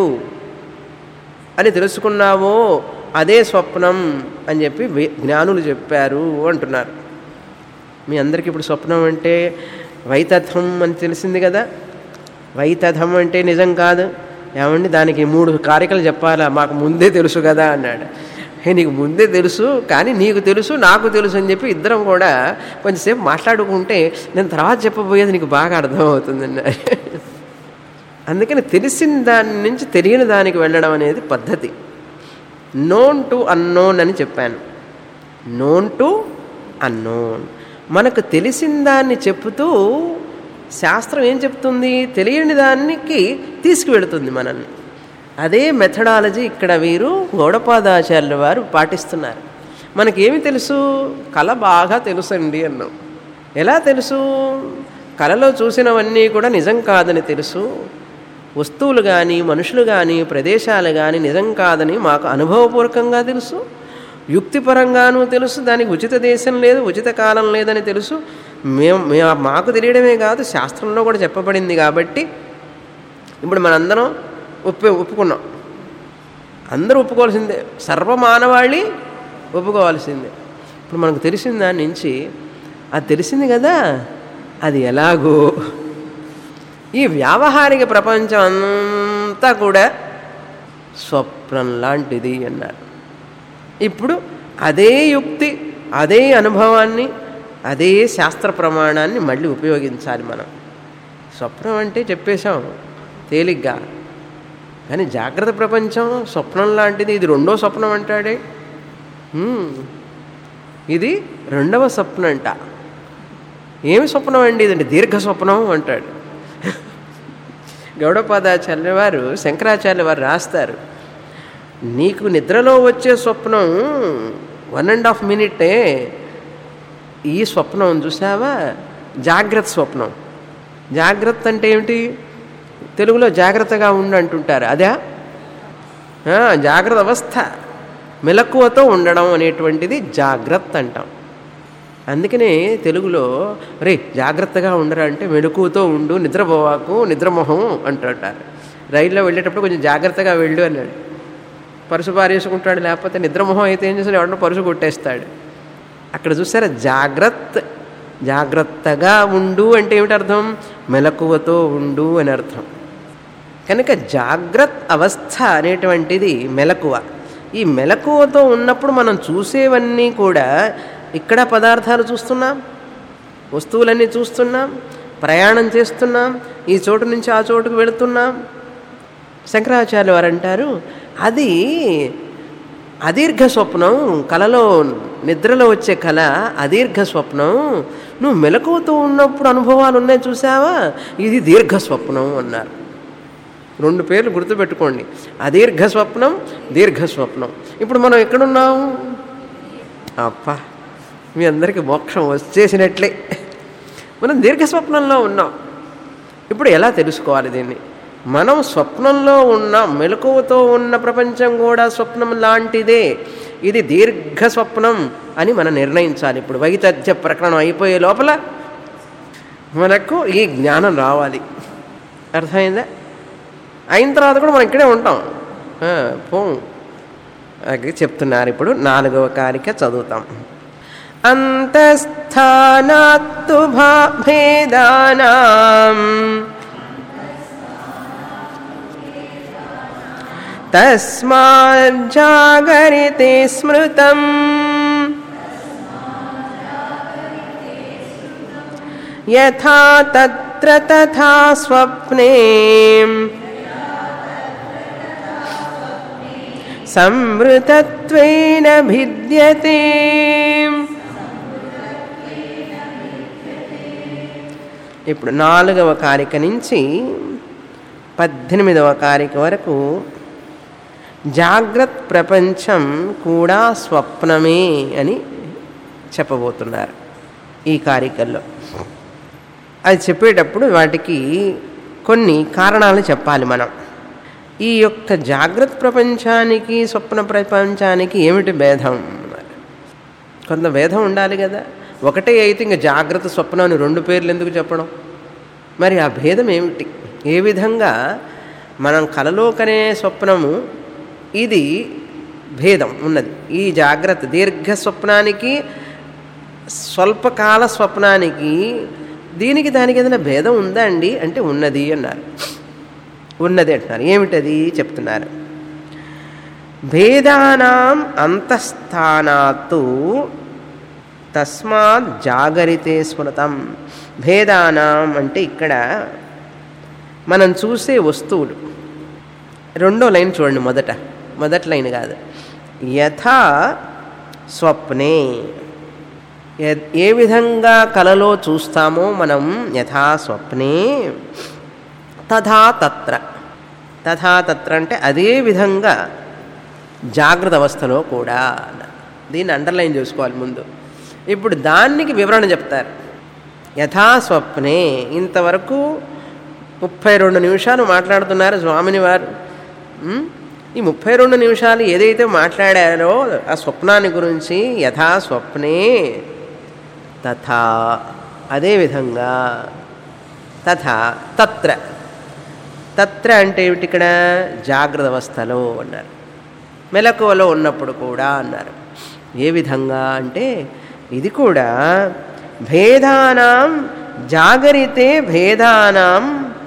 అని తెలుసుకున్నావో అదే స్వప్నం అని చెప్పి జ్ఞానులు చెప్పారు అంటున్నారు. మీ అందరికీ ఇప్పుడు స్వప్నం అంటే వైతథం అని తెలిసింది కదా. వైతథం అంటే నిజం కాదు. ఏమండి దానికి 3 కారికలు చెప్పాలా? మాకు ముందే తెలుసు కదా అన్నాడు. నీకు ముందే తెలుసు, కానీ నీకు తెలుసు నాకు తెలుసు అని చెప్పి ఇద్దరం కూడా కొంచెంసేపు మాట్లాడుకుంటే నేను తర్వాత చెప్పబోయేది నీకు బాగా అర్థమవుతుందండి. అందుకని తెలిసిన దాని నుంచి తెలియని దానికి వెళ్ళడం అనేది పద్ధతి. నోన్ టు అన్నోన్ అని చెప్పాను. Known to unknown. మనకు తెలిసిన దాన్ని చెప్తూ శాస్త్రం ఏం చెప్తుంది? తెలియని దానికి తీసుకువెళుతుంది మనల్ని. అదే మెథడాలజీ ఇక్కడ వీరు గౌడపాదాచార్యుల వారు పాటిస్తున్నారు. మనకేమి తెలుసు? కళ బాగా తెలుసండి అన్నాం. ఎలా తెలుసు? కళలో చూసినవన్నీ కూడా నిజం కాదని తెలుసు. వస్తువులు కానీ, మనుషులు కానీ, ప్రదేశాలు కానీ నిజం కాదని మాకు అనుభవపూర్వకంగా తెలుసు. యుక్తిపరంగానూ తెలుసు. దానికి ఉచిత దేశం లేదు, ఉచిత కాలం లేదని తెలుసు. మాకు తెలియడమే కాదు, శాస్త్రంలో కూడా చెప్పబడింది. కాబట్టి ఇప్పుడు మనందరం ఒప్పుకున్నాం. అందరూ ఒప్పుకోవాల్సిందే, సర్వమానవాళి ఒప్పుకోవాల్సిందే. ఇప్పుడు మనకు తెలిసిన దాని నుంచి అది తెలిసింది కదా, అది ఎలాగో ఈ వ్యావహారిక ప్రపంచం అంతా కూడా స్వప్నం లాంటిది అన్నారు. ఇప్పుడు అదే యుక్తి, అదే అనుభవాన్ని, అదే శాస్త్ర ప్రమాణాన్ని మళ్ళీ ఉపయోగించాలి మనం. స్వప్నం అంటే చెప్పేశాం తేలిగ్గా, కానీ జాగ్రత్త ప్రపంచం స్వప్నం లాంటిది. ఇది 2వ స్వప్నం అంటాడే, ఇది 2వ స్వప్నం అంట. ఏమి స్వప్నం అండి ఇదండి? దీర్ఘ స్వప్నం అంటాడు. గౌడపాదాచార్య వారు, శంకరాచార్య వారు రాస్తారు, నీకు నిద్రలో వచ్చే స్వప్నం 1.5 మినిటే. ఈ స్వప్నం చూసావా, జాగ్రత్త స్వప్నం. జాగ్రత్త అంటే ఏమిటి? తెలుగులో జాగ్రత్తగా ఉండు అంటుంటారు. అదే జాగ్రత్త అవస్థ. మెలకువతో ఉండడం అనేటువంటిది జాగ్రత్త అంటాం. అందుకనే తెలుగులో రే జాగ్రత్తగా ఉండరా అంటే మెలకువతో ఉండు, నిద్రపోవాకు, నిద్రమోహం అంటుంటారు. రైల్లో వెళ్ళేటప్పుడు కొంచెం జాగ్రత్తగా వెళ్ళు అన్నాడు. పరుసు పారేసుకుంటాడు, లేకపోతే నిద్రమోహం అయితే ఏం చేస్తాడు, ఎవడో పరుసు కొట్టేస్తాడు. అక్కడ చూసారా జాగ్రత్తగా ఉండు అంటే ఏమిటి అర్థం? మెలకువతో ఉండు అని అర్థం. కనుక జాగ్రత్త అవస్థ అనేటువంటిది మెలకువ. ఈ మెలకువతో ఉన్నప్పుడు మనం చూసేవన్నీ కూడా ఇక్కడ పదార్థాలు చూస్తున్నాం, వస్తువులన్నీ చూస్తున్నాం, ప్రయాణం చేస్తున్నాం, ఈ చోటు నుంచి ఆ చోటుకు వెళుతున్నాం. శంకరాచార్యులు వారు అంటారు అది అదీర్ఘ స్వప్నం, కలలో నిద్రలో వచ్చే కళ అదీర్ఘ స్వప్నం. నువ్వు మెలకువతో ఉన్నప్పుడు అనుభవాలు ఉన్నాయి చూసావా, ఇది దీర్ఘ స్వప్నం అన్నారు. 2 పేర్లు గుర్తుపెట్టుకోండి, అదీర్ఘ స్వప్నం, దీర్ఘ స్వప్నం. ఇప్పుడు మనం ఎక్కడున్నాము? అప్పా మీ అందరికీ మోక్షం వచ్చేసినట్లే. మనం దీర్ఘ స్వప్నంలో ఉన్నాం. ఇప్పుడు ఎలా తెలుసుకోవాలి దీన్ని? మనం స్వప్నంలో ఉన్నాం, మెలకువతో ఉన్న ప్రపంచం కూడా స్వప్నం లాంటిదే, ఇది దీర్ఘ స్వప్నం అని మనం నిర్ణయించాలి. ఇప్పుడు వైతథ్య ప్రకరణం అయిపోయే లోపల మనకు ఈ జ్ఞానం రావాలి. అర్థమైందా? అయిన తర్వాత కూడా మనం ఇక్కడే ఉంటాం. అది చెప్తున్నారు. ఇప్పుడు 4వ కారిక చదువుతాం. అంతస్థానాత్తు భేదానాం తస్మాజ్జాగరితే స్మృతం యథా తత్ర తథా స్వప్నే సంవృతత్వేన భిద్యతే. ఇప్పుడు 4వ కారిక నుంచి 18వ కారిక వరకు జాగ్రత్త ప్రపంచం కూడా స్వప్నమే అని చెప్పబోతున్నారు ఈ కారికల్లో. అది చెప్పేటప్పుడు వాటికి కొన్ని కారణాలు చెప్పాలి మనం. ఈ యొక్క జాగ్రత్త ప్రపంచానికి స్వప్న ప్రపంచానికి ఏమిటి భేదం? కొంత భేదం ఉండాలి కదా. ఒకటే అయితే ఇంకా జాగ్రత్త స్వప్నం అని 2 పేర్లు ఎందుకు చెప్పడం? మరి ఆ భేదం ఏమిటి? ఏ విధంగా మనం కలలో కనే స్వప్నము ఇది భేదం ఉన్నది. ఈ జాగ్రత్త దీర్ఘ స్వప్నానికి స్వల్పకాల స్వప్నానికి దీనికి దానికి ఏదైనా భేదం ఉందా అండి అంటే ఉన్నది అన్నారు. ఉన్నది అంటున్నారు. ఏమిటది చెప్తున్నారు. భేదానాం అంతఃస్థానాత్తు తస్మాత్ జాగరితే స్మృతం. భేదానాం అంటే ఇక్కడ మనం చూసే వస్తువులు. 2వ లైన్ చూడండి. మొదటి లైన్ కాదు. యథా స్వప్నే, ఏ విధంగా కలలో చూస్తామో మనం యథా స్వప్నే తథా తత్ర. తథా తత్ర అంటే అదే విధంగా జాగ్రత్త అవస్థలో కూడా. దీన్ని అండర్లైన్ చేసుకోవాలి ముందు. ఇప్పుడు దానికి వివరణ చెప్తారు. యథా స్వప్నే ఇంతవరకు 32 నిమిషాలు మాట్లాడుతున్నారు స్వామిని వారు. ఈ 32 నిమిషాలు ఏదైతే మాట్లాడారో ఆ స్వప్నాన్ని గురించి యథా స్వప్నే తథా అదేవిధంగా తథా తత్ర. తత్ర అంటే ఏమిటి? ఇక్కడ జాగ్రత్త అవస్థలో అన్నారు, మెలకువలో ఉన్నప్పుడు కూడా అన్నారు. ఏ విధంగా అంటే ఇది కూడా భేదానాం జాగరితే భేదానాం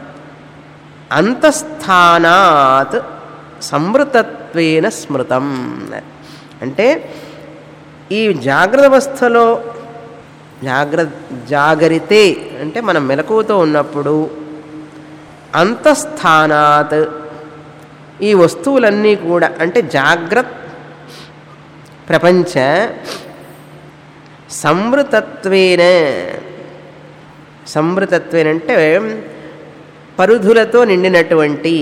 అంతఃస్థానాత్ సంవృతత్వేన స్మృతం. అంటే ఈ జాగ్రత్త అవస్థలో జాగరితే అంటే మనం మెలకువతో ఉన్నప్పుడు అంతఃస్థానాత్ ఈ వస్తువులన్నీ కూడా అంటే జాగ్రత్త ప్రపంచ సంవృతత్వేన. సంవృతత్వేన అంటే పరుధులతో నిండినటువంటి,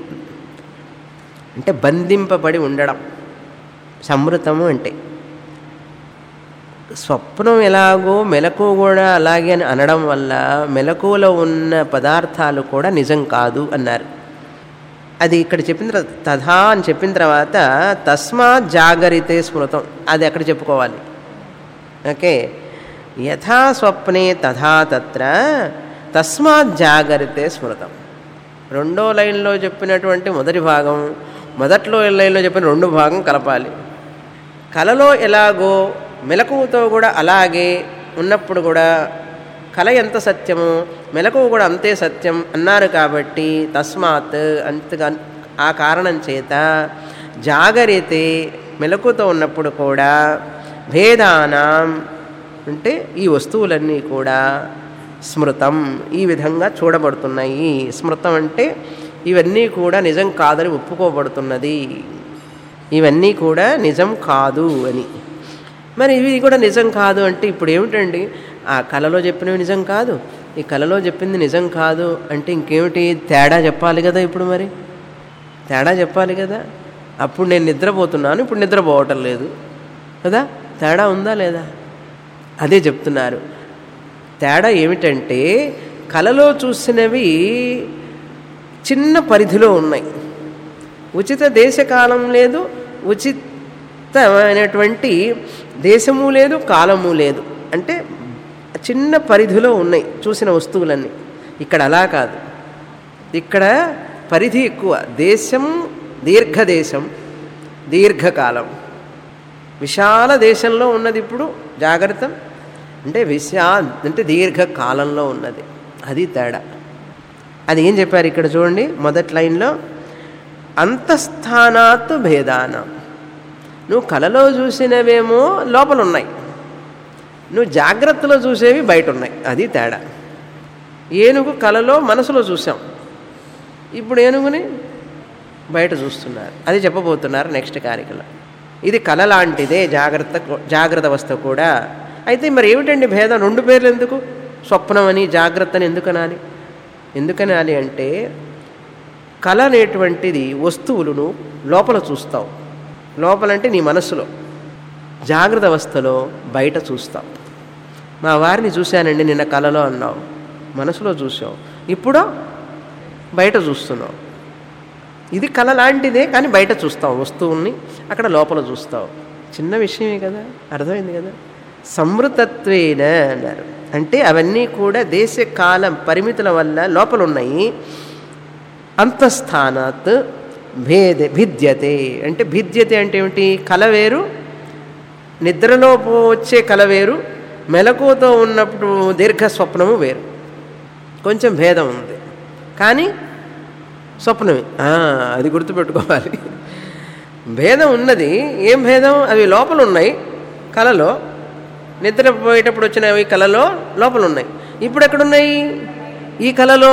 అంటే బంధింపబడి ఉండడం. సంవృతము అంటే స్వప్నం ఎలాగో మెలకువ కూడా అలాగే అని అనడం వల్ల మెలకువలో ఉన్న పదార్థాలు కూడా నిజం కాదు అన్నారు. అది ఇక్కడ చెప్పిన తర్వాత తథా అని చెప్పిన తర్వాత తస్మాత్ జాగరితే స్మృతం, అది ఎక్కడ చెప్పుకోవాలి. ఓకే, యథా స్వప్నే తథా తత్ర తస్మాత్ జాగరితే స్మృతం. రెండో లైన్లో చెప్పినటువంటి మొదటి భాగం, మొదట్లో లైన్లో చెప్పిన రెండు భాగం కలపాలి. కలలో ఎలాగో మెలకువతో కూడా అలాగే ఉన్నప్పుడు కూడా కల ఎంత సత్యమో మెలకువ కూడా అంతే సత్యం అన్నారు కాబట్టి తస్మాత్ అంతగా ఆ కారణం చేత జాగరితే మెలకువతో ఉన్నప్పుడు కూడా భేదానాం అంటే ఈ వస్తువులన్నీ కూడా స్మృతం ఈ విధంగా చూడబడుతున్నాయి. స్మృతం అంటే ఇవన్నీ కూడా నిజం కాదని ఒప్పుకోబడుతున్నది, ఇవన్నీ కూడా నిజం కాదు అని. మరి ఇవి కూడా నిజం కాదు అంటే ఇప్పుడు ఏమిటండి, ఆ కళలో చెప్పినవి నిజం కాదు, ఈ కళలో చెప్పింది నిజం కాదు అంటే ఇంకేమిటి, తేడా చెప్పాలి కదా. ఇప్పుడు మరి తేడా చెప్పాలి కదా. అప్పుడు నేను నిద్రపోతున్నాను, ఇప్పుడు నిద్రపోవటం లేదు కదా, తేడా ఉందా లేదా? అదే చెప్తున్నారు. తేడా ఏమిటంటే కళలో చూసినవి చిన్న పరిధిలో ఉన్నాయి, ఉచిత దేశకాలం లేదు, ఉచితమైనటువంటి దేశము లేదు, కాలము లేదు, అంటే చిన్న పరిధిలో ఉన్నాయి చూసిన వస్తువులన్నీ. ఇక్కడ అలా కాదు, ఇక్కడ పరిధి ఎక్కువ. దేశం దీర్ఘదేశం, దీర్ఘకాలం, విశాల దేశంలో ఉన్నది. ఇప్పుడు జాగ్రత్త అంటే అంటే దీర్ఘకాలంలో ఉన్నది, అది తేడా. అది ఏం చెప్పారు ఇక్కడ చూడండి మొదటి లైన్లో, అంతఃస్థానాత్ భేదానం. నువ్వు కలలో చూసినవేమో లోపల ఉన్నాయి, నువ్వు జాగ్రత్తలో చూసేవి బయట ఉన్నాయి, అది తేడా. ఏనుగు కలలో మనసులో చూసాం, ఇప్పుడు ఏనుగుని బయట చూస్తున్నారు, అది చెప్పబోతున్నారు నెక్స్ట్ కార్యక్రమం. ఇది కళ లాంటిదే జాగ్రత్త అవస్థ కూడా. అయితే మరి ఏమిటండి భేదం, రెండు పేర్లు ఎందుకు, స్వప్నం అని జాగ్రత్తని ఎందుకనాలి? ఎందుకనాలి అంటే కళ అనేటువంటిది వస్తువులను లోపల చూస్తావు, లోపలంటే నీ మనస్సులో, జాగ్రత్త అవస్థలో బయట చూస్తావు. మా వారిని చూశానండి నిన్న కళలో అన్నావు, మనసులో చూసావు, ఇప్పుడు బయట చూస్తున్నావు. ఇది కళ లాంటిదే కానీ బయట చూస్తావు వస్తువుల్ని, అక్కడ లోపల చూస్తావు. చిన్న విషయమే కదా, అర్థమైంది కదా. సంవృతత్వేన అన్నారు అంటే అవన్నీ కూడా దేశకాలం పరిమితుల వల్ల లోపల ఉన్నాయి. అంతఃస్థానాత్ భిద్యతే అంటే, భిద్యతే అంటే ఏమిటి, కల వేరు, నిద్రలో వచ్చే కల వేరు, మెలకువతో ఉన్నప్పుడు దీర్ఘ స్వప్నము వేరు, కొంచెం భేదం ఉంది. కానీ స్వప్నమే, అది గుర్తుపెట్టుకోవాలి. భేదం ఉన్నది. ఏం భేదం? అవి లోపల ఉన్నాయి కలలో, నిద్రపోయేటప్పుడు వచ్చినవి కలలో లోపల ఉన్నాయి. ఇప్పుడు ఎక్కడున్నాయి? ఈ కలలో,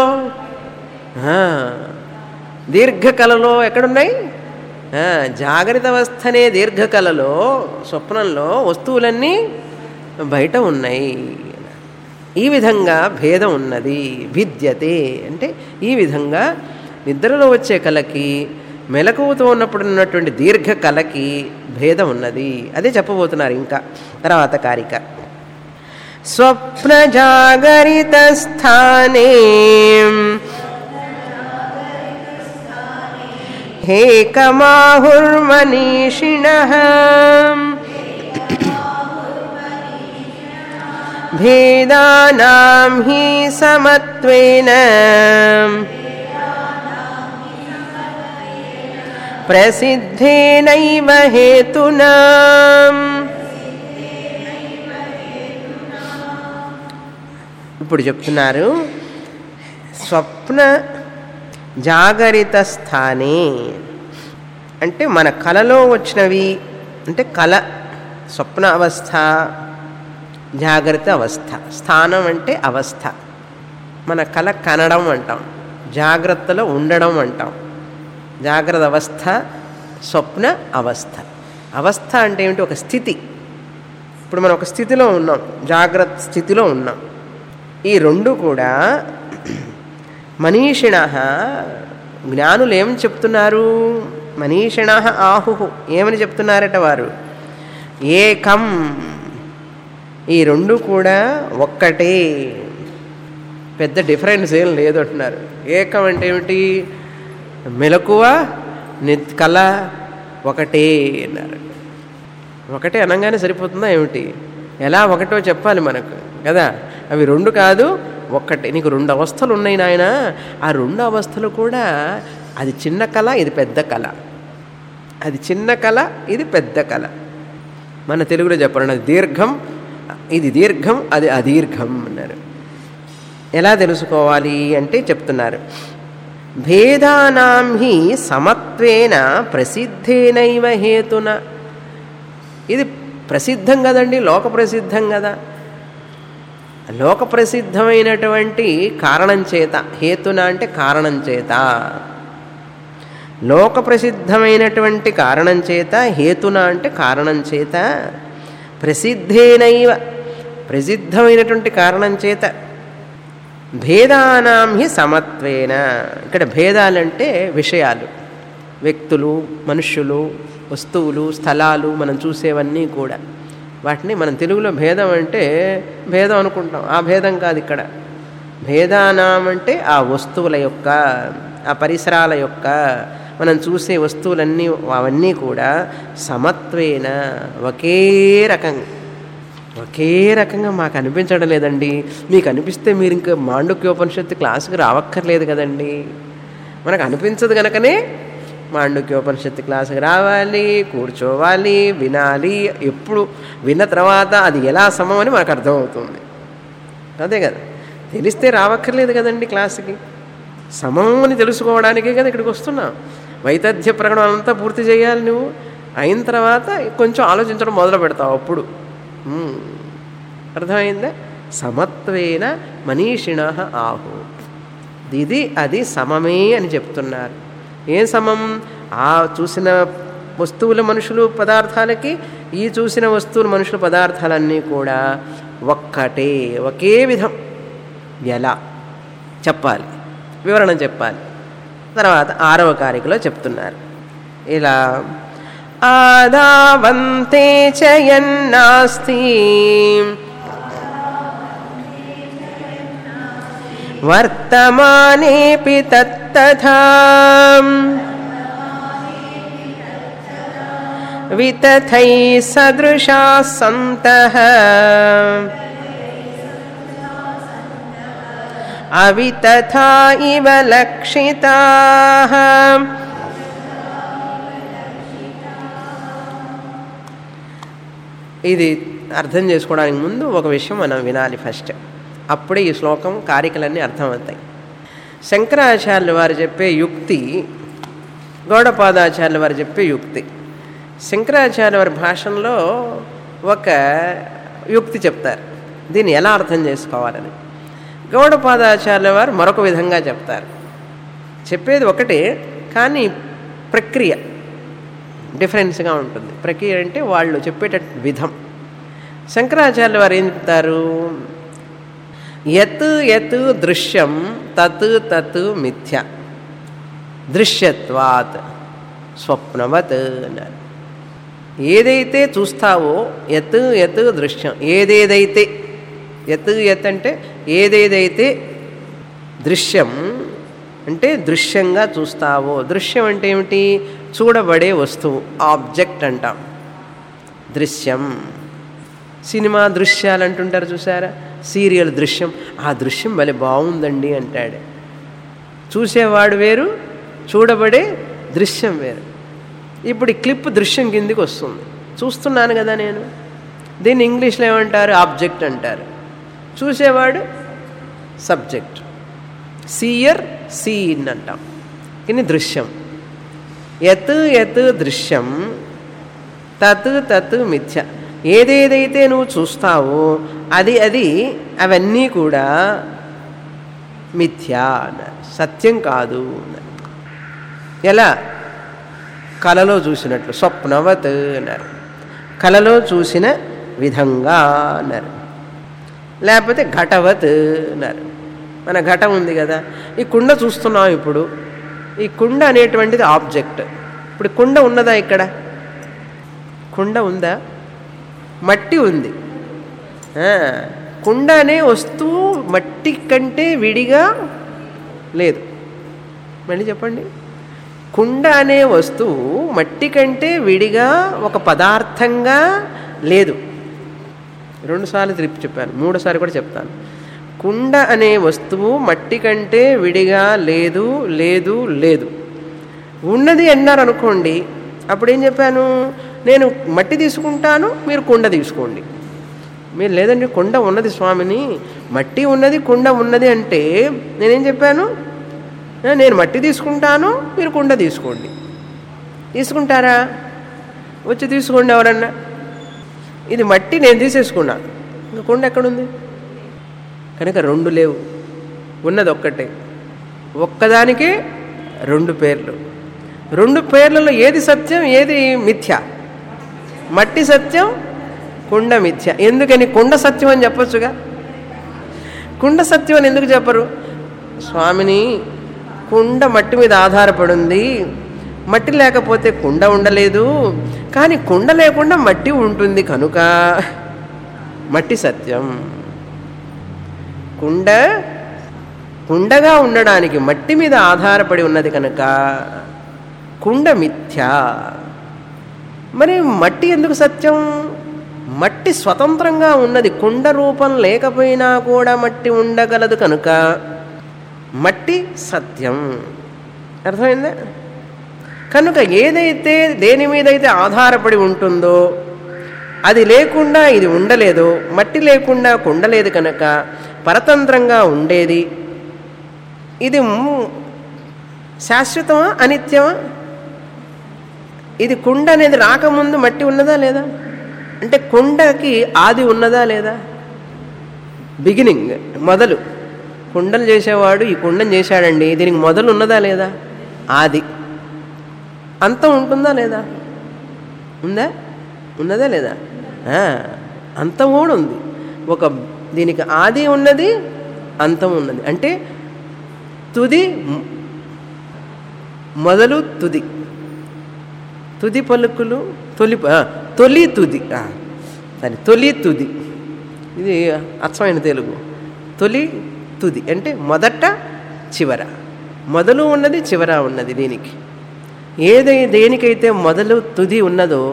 దీర్ఘ కలలో ఎక్కడున్నాయి? జాగ్రత్త అవస్థనే దీర్ఘ కలలో, స్వప్నంలో వస్తువులన్నీ బయట ఉన్నాయి. ఈ విధంగా భేదం ఉన్నది. భిద్యతే అంటే ఈ విధంగా నిద్రలో వచ్చే కళకి మెలకువతో ఉన్నప్పుడు ఉన్నటువంటి దీర్ఘ కళకి భేదం ఉన్నది. అదే చెప్పబోతున్నారు ఇంకా తర్వాత కారిక. స్వప్న జాగరిత స్థానే హేకమాహుర్మనీషిణః భేదానాం హి సమత్వేన ప్రసిద్ధేనైవ హేతునా. ఇప్పుడు చెప్తున్నారు స్వప్న జాగరిత స్థానే అంటే మన కలలో వచ్చినవి, అంటే కళ స్వప్న అవస్థ, జాగ్రత్త అవస్థ. స్థానం అంటే అవస్థ. మన కళ కనడం అంటాం, జాగ్రత్తలో ఉండడం అంటాం. జాగ్రత్త అవస్థ, స్వప్న అవస్థ. అవస్థ అంటే ఏమిటి? ఒక స్థితి. ఇప్పుడు మనం ఒక స్థితిలో ఉన్నాం, జాగ్రత్త స్థితిలో ఉన్నాం. ఈ రెండు కూడా మనీషిణ జ్ఞానులు ఏం చెప్తున్నారు? మనీషిణ ఆహు ఏమని చెప్తున్నారట వారు? ఏకం, ఈ రెండు కూడా ఒక్కటే, పెద్ద డిఫరెన్స్ ఏం లేదు అంటున్నారు. ఏకం అంటే ఏమిటి? మెలకువ కళ ఒకటే అన్నారు. ఒకటే అనగానే సరిపోతుందా ఏమిటి? ఎలా ఒకటో చెప్పాలి మనకు కదా. అవి రెండు కాదు ఒక్కటే. నీకు రెండు అవస్థలు ఉన్నాయి నాయన. ఆ రెండు అవస్థలు కూడా అది చిన్న కళ, ఇది పెద్ద కళ. అది చిన్న కళ, ఇది పెద్ద కళ. మన తెలుగులో చెప్పండి, అది దీర్ఘం, ఇది దీర్ఘం, అది అదీర్ఘం అన్నారు. ఎలా తెలుసుకోవాలి అంటే చెప్తున్నారు, భేదానాం హి సమత్వేన ప్రసిద్ధేనైవ హేతున. ఇది ప్రసిద్ధం కదండి, లోక ప్రసిద్ధం కదా. లోక ప్రసిద్ధమైనటువంటి కారణం చేత, హేతున అంటే కారణం చేత, లోక ప్రసిద్ధమైనటువంటి కారణం చేత, హేతున అంటే కారణం చేత, ప్రసిద్ధేనైవ ప్రసిద్ధమైనటువంటి కారణం చేత, భేదానాం హి సమత్వేన. ఇక్కడ భేదాలంటే విషయాలు, వ్యక్తులు, మనుష్యులు, వస్తువులు, స్థలాలు, మనం చూసేవన్నీ కూడా. వాటిని మనం తెలుగులో భేదం అంటే భేదం అనుకుంటాం. ఆ భేదం కాదు ఇక్కడ. భేదానాం అంటే ఆ వస్తువుల యొక్క, ఆ పరిసరాల యొక్క, మనం చూసే వస్తువులన్నీ అవన్నీ కూడా సమత్వేన ఒకే రకంగా మాకు అనిపించడం లేదండి. మీకు అనిపిస్తే మీరు ఇంకా మాండుక్యోపనిషత్తు క్లాసుకి రావక్కర్లేదు కదండి. మనకు అనిపించదు కనుకనే మాండుక్యోపనిషత్తు క్లాసుకి రావాలి, కూర్చోవాలి, వినాలి. ఎప్పుడు విన్న తర్వాత అది ఎలా సమం అని మనకు అర్థమవుతుంది. అదే కదా, తెలిస్తే రావక్కర్లేదు కదండి క్లాసుకి. సమం అని తెలుసుకోవడానికే కదా ఇక్కడికి వస్తున్నాం. వైతథ్య ప్రకటన అంతా పూర్తి చేయాలి. నువ్వు అయిన తర్వాత కొంచెం ఆలోచించడం మొదలు పెడతావు. అప్పుడు అర్థమైందా? సమత్వేన మనీషిణః ఆహు. ఇది అది సమమే అని చెప్తున్నారు. ఏం సమం? ఆ చూసిన వస్తువుల మనుషులు పదార్థాలకి, ఈ చూసిన వస్తువులు మనుషుల పదార్థాలన్నీ కూడా ఒక్కటే, ఒకే విధం. ఎలా చెప్పాలి, వివరణ చెప్పాలి. తర్వాత 6వ కారికలో చెప్తున్నారు ఇలా, ఆదావంతే చయన్నాస్తి వర్తమానేపి తత్తథా వితథై సదృశాః సంతః అవితథా ఇవ లక్షితాః. ఇది అర్థం చేసుకోవడానికి ముందు ఒక విషయం మనం వినాలి ఫస్ట్. అప్పుడే ఈ శ్లోకం కారికలన్నీ అర్థమవుతాయి. శంకరాచార్యులు వారు చెప్పే యుక్తి, గౌడపాదాచార్యుల వారు చెప్పే యుక్తి. శంకరాచార్య వారి భాషలో ఒక యుక్తి చెప్తారు, దీన్ని ఎలా అర్థం చేసుకోవాలని. గౌడపాదాచార్యుల వారు మరొక విధంగా చెప్తారు. చెప్పేది ఒకటే కానీ ప్రక్రియ డిఫరెన్స్గా ఉంటుంది. ప్రక్రియ అంటే వాళ్ళు చెప్పేట విధం. శంకరాచార్యుల వారు ఏం చెప్తారు, యత్ యత్ దృశ్యం తత్ తత్ మిథ్య దృశ్యత్వాత్ స్వప్నవత్ అన్నారు. ఏదైతే చూస్తావో యత్ యత్ దృశ్యం, ఏదేదైతే, యత్ యత్ అంటే ఏదేదైతే, దృశ్యం అంటే దృశ్యంగా చూస్తావో. దృశ్యం అంటే ఏమిటి? చూడబడే వస్తువు, ఆబ్జెక్ట్ అంటాం దృశ్యం. సినిమా దృశ్యాలు అంటుంటారు చూసారా, సీరియల్ దృశ్యం, ఆ దృశ్యం భలే బాగుందండి అంటాడు. చూసేవాడు వేరు, చూడబడే దృశ్యం వేరు. ఇప్పుడు ఈ క్లిప్ దృశ్యం కిందికి వస్తుంది, చూస్తున్నాను కదా నేను. దీన్ని ఇంగ్లీష్లో ఏమంటారు? ఆబ్జెక్ట్ అంటారు. చూసేవాడు సబ్జెక్ట్, సీయర్ సీన్ అంటాం. ఇది దృశ్యం. యత్ యత్ దృశ్యం తత్ తత్ మిథ్య. ఏదేదైతే నువ్వు చూస్తావో అది అది అవన్నీ కూడా మిథ్య అన్నారు, సత్యం కాదు అన్నారు. ఎలా? కలలో చూసినట్లు, స్వప్నవత్ అన్నారు, కలలో చూసిన విధంగా అన్నారు. లేకపోతే ఘటవత్ అన్నారు. మన ఘటం ఉంది కదా, ఈ కుండ చూస్తున్నాం. ఇప్పుడు ఈ కుండ అనేటువంటిది ఆబ్జెక్ట్. ఇప్పుడు కుండ ఉన్నదా? ఇక్కడ కుండ ఉందా? మట్టి ఉంది. కుండ అనే వస్తువు మట్టి కంటే విడిగా లేదు. మళ్ళీ చెప్పండి. కుండ అనే వస్తువు మట్టి కంటే విడిగా ఒక పదార్థంగా లేదు. 2 సార్లు తిరిపి చెప్పాను, 3సారి కూడా చెప్తాను. కుండ అనే వస్తువు మట్టి కంటే విడిగా లేదు లేదు లేదు. ఉన్నది అన్నారు అనుకోండి, అప్పుడేం చెప్పాను, నేను మట్టి తీసుకుంటాను, మీరు కుండ తీసుకోండి. మీరు లేదండి కుండ ఉన్నది స్వామిని, మట్టి ఉన్నది కుండ ఉన్నది అంటే నేనేం చెప్పాను, నేను మట్టి తీసుకుంటాను, మీరు కుండ తీసుకోండి. తీసుకుంటారా? వచ్చి తీసుకోండి ఎవరన్నా. ఇది మట్టి నేను తీసేసుకున్నా, ఇంకా కుండ ఎక్కడుంది? కనుక 2 లేవు, ఉన్నది ఒక్కటే. ఒక్కదానికే 2 పేర్లు. 2 పేర్లలో ఏది సత్యం, ఏది మిథ్య? మట్టి సత్యం, కుండ మిథ్య. ఎందుకని? కుండ సత్యం అని చెప్పొచ్చుగా. కుండ సత్యం అని ఎందుకు చెప్పరు? స్వామిని కుండ మట్టి మీద ఆధారపడి ఉంది, మట్టి లేకపోతే కుండ ఉండలేదు, కానీ కుండ లేకుండా మట్టి ఉంటుంది కనుక మట్టి సత్యం. కుండ కుండగా ఉండడానికి మట్టి మీద ఆధారపడి ఉన్నది కనుక కుండ మిథ్య. మరి మట్టి ఎందుకు సత్యం? మట్టి స్వతంత్రంగా ఉన్నది, కుండ రూపం లేకపోయినా కూడా మట్టి ఉండగలదు కనుక మట్టి సత్యం. అర్థమైందా? కనుక ఏదైతే దేని మీదైతే ఆధారపడి ఉంటుందో అది లేకుండా ఇది ఉండలేదు, మట్టి లేకుండా కుండ లేదు కనుక పరతంత్రంగా ఉండేది. ఇది శాశ్వతమా అనిత్యమా? ఇది కుండ అనేది రాకముందు మట్టి ఉన్నదా లేదా? అంటే కుండకి ఆది ఉన్నదా లేదా? బిగినింగ్, మొదలు. కుండలు చేసేవాడు ఈ కుండను చేశాడండి, దీనికి మొదలు ఉన్నదా లేదా? ఆది. అంతం ఉంటుందా లేదా? ఉందా? ఉన్నదా లేదా? అంతం కూడా ఉంది. ఒక దీనికి ఆది ఉన్నది, అంతం ఉన్నది. అంటే తుది, మొదలు, తుది. తుది పలుకులు, తొలి తుది. సరే, తొలి తుది. ఇది అచ్చమైన తెలుగు. తొలి తుది అంటే మొదట చివర. మొదలు ఉన్నది, చివర ఉన్నది. దీనికి దేనికైతే మొదలు తుది ఉన్నదో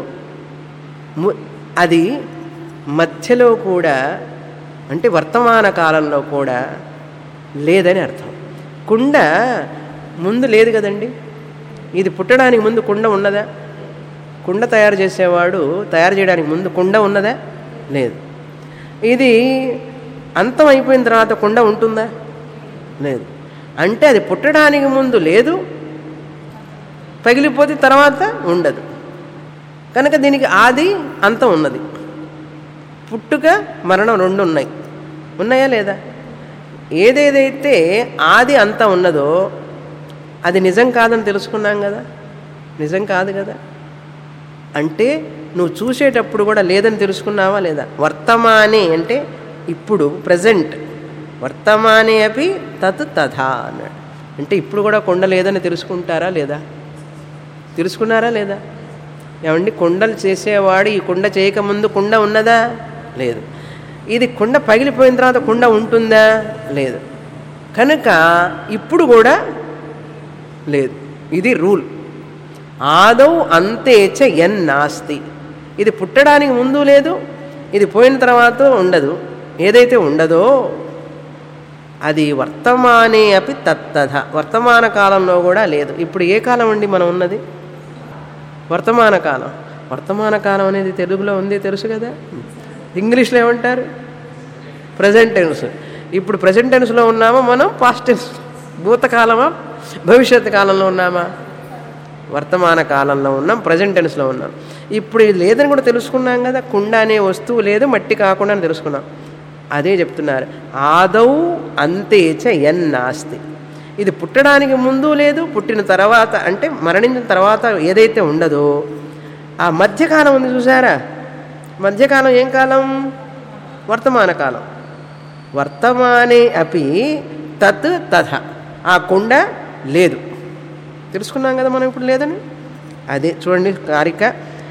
అది మధ్యలో కూడా, అంటే వర్తమాన కాలంలో కూడా లేదని అర్థం. కుండ ముందు లేదు కదండి. ఇది పుట్టడానికి ముందు కుండ ఉన్నదా? కుండ తయారు చేసేవాడు తయారు చేయడానికి ముందు కుండ ఉన్నదా? లేదు. ఇది అంతం అయిపోయిన తర్వాత కుండ ఉంటుందా? లేదు. అంటే అది పుట్టడానికి ముందు లేదు, పగిలిపోతే తర్వాత ఉండదు. కనుక దీనికి ఆది, అంతం ఉన్నది. పుట్టుక, మరణం 2 ఉన్నాయి. ఉన్నాయా లేదా? ఏదేదైతే ఆది అంతం ఉన్నదో అది నిజం కాదని తెలుసుకున్నాం కదా. నిజం కాదు కదా. అంటే నువ్వు చూసేటప్పుడు కూడా లేదని తెలుసుకున్నావా లేదా? వర్తమానే అంటే ఇప్పుడు, ప్రజెంట్. వర్తమానే అపి తత్ తథా అన్నాడు. అంటే ఇప్పుడు కూడా కుండ లేదని తెలుసుకుంటారా లేదా? తెలుసుకున్నారా లేదా? ఏమండి, కుండలు చేసేవాడు ఈ కుండ చేయకముందు కుండ ఉన్నదా? లేదు. ఇది కుండ పగిలిపోయిన తర్వాత కుండ ఉంటుందా? లేదు. కనుక ఇప్పుడు కూడా లేదు. ఇది రూల్. ఆదౌ అంతేచ ఎన్నాస్తి. ఇది పుట్టడానికి ముందు లేదు, ఇది పోయిన తర్వాత ఉండదు. ఏదైతే ఉండదో అది వర్తమానే అపి తత్తథ. వర్తమాన కాలంలో కూడా లేదు. ఇప్పుడు ఏ కాలం అండి మనం ఉన్నది? వర్తమాన కాలం. వర్తమాన కాలం అనేది తెలుగులో ఉంది, తెలుసు కదా. ఇంగ్లీష్లో ఏమంటారు? Present tense. ఇప్పుడు ప్రజెంట్ టెన్స్లో ఉన్నామా మనం? పాస్ట్ టెన్స్, భూతకాలమా భవిష్యత్ కాలంలో ఉన్నామా? వర్తమాన కాలంలో ఉన్నాం, ప్రజెంట్ టెన్స్లో ఉన్నాం. ఇప్పుడు ఇది లేదని కూడా తెలుసుకున్నాం కదా. కుండ అనే వస్తువు లేదు, మట్టి కాకుండా అని తెలుసుకున్నాం. అదే చెప్తున్నారు, ఆదౌ అంతేచ ఎన్నాస్తి. ఇది పుట్టడానికి ముందు లేదు, పుట్టిన తర్వాత అంటే మరణించిన తర్వాత ఏదైతే ఉండదో ఆ మధ్యకాలం ఉంది చూసారా. మధ్యకాలం ఏం కాలం? వర్తమాన కాలం. వర్తమానే అపి తత్ తథ. ఆ కుండ లేదు, తెలుసుకున్నాం కదా మనం ఇప్పుడు లేదని. అదే చూడండి కారిక.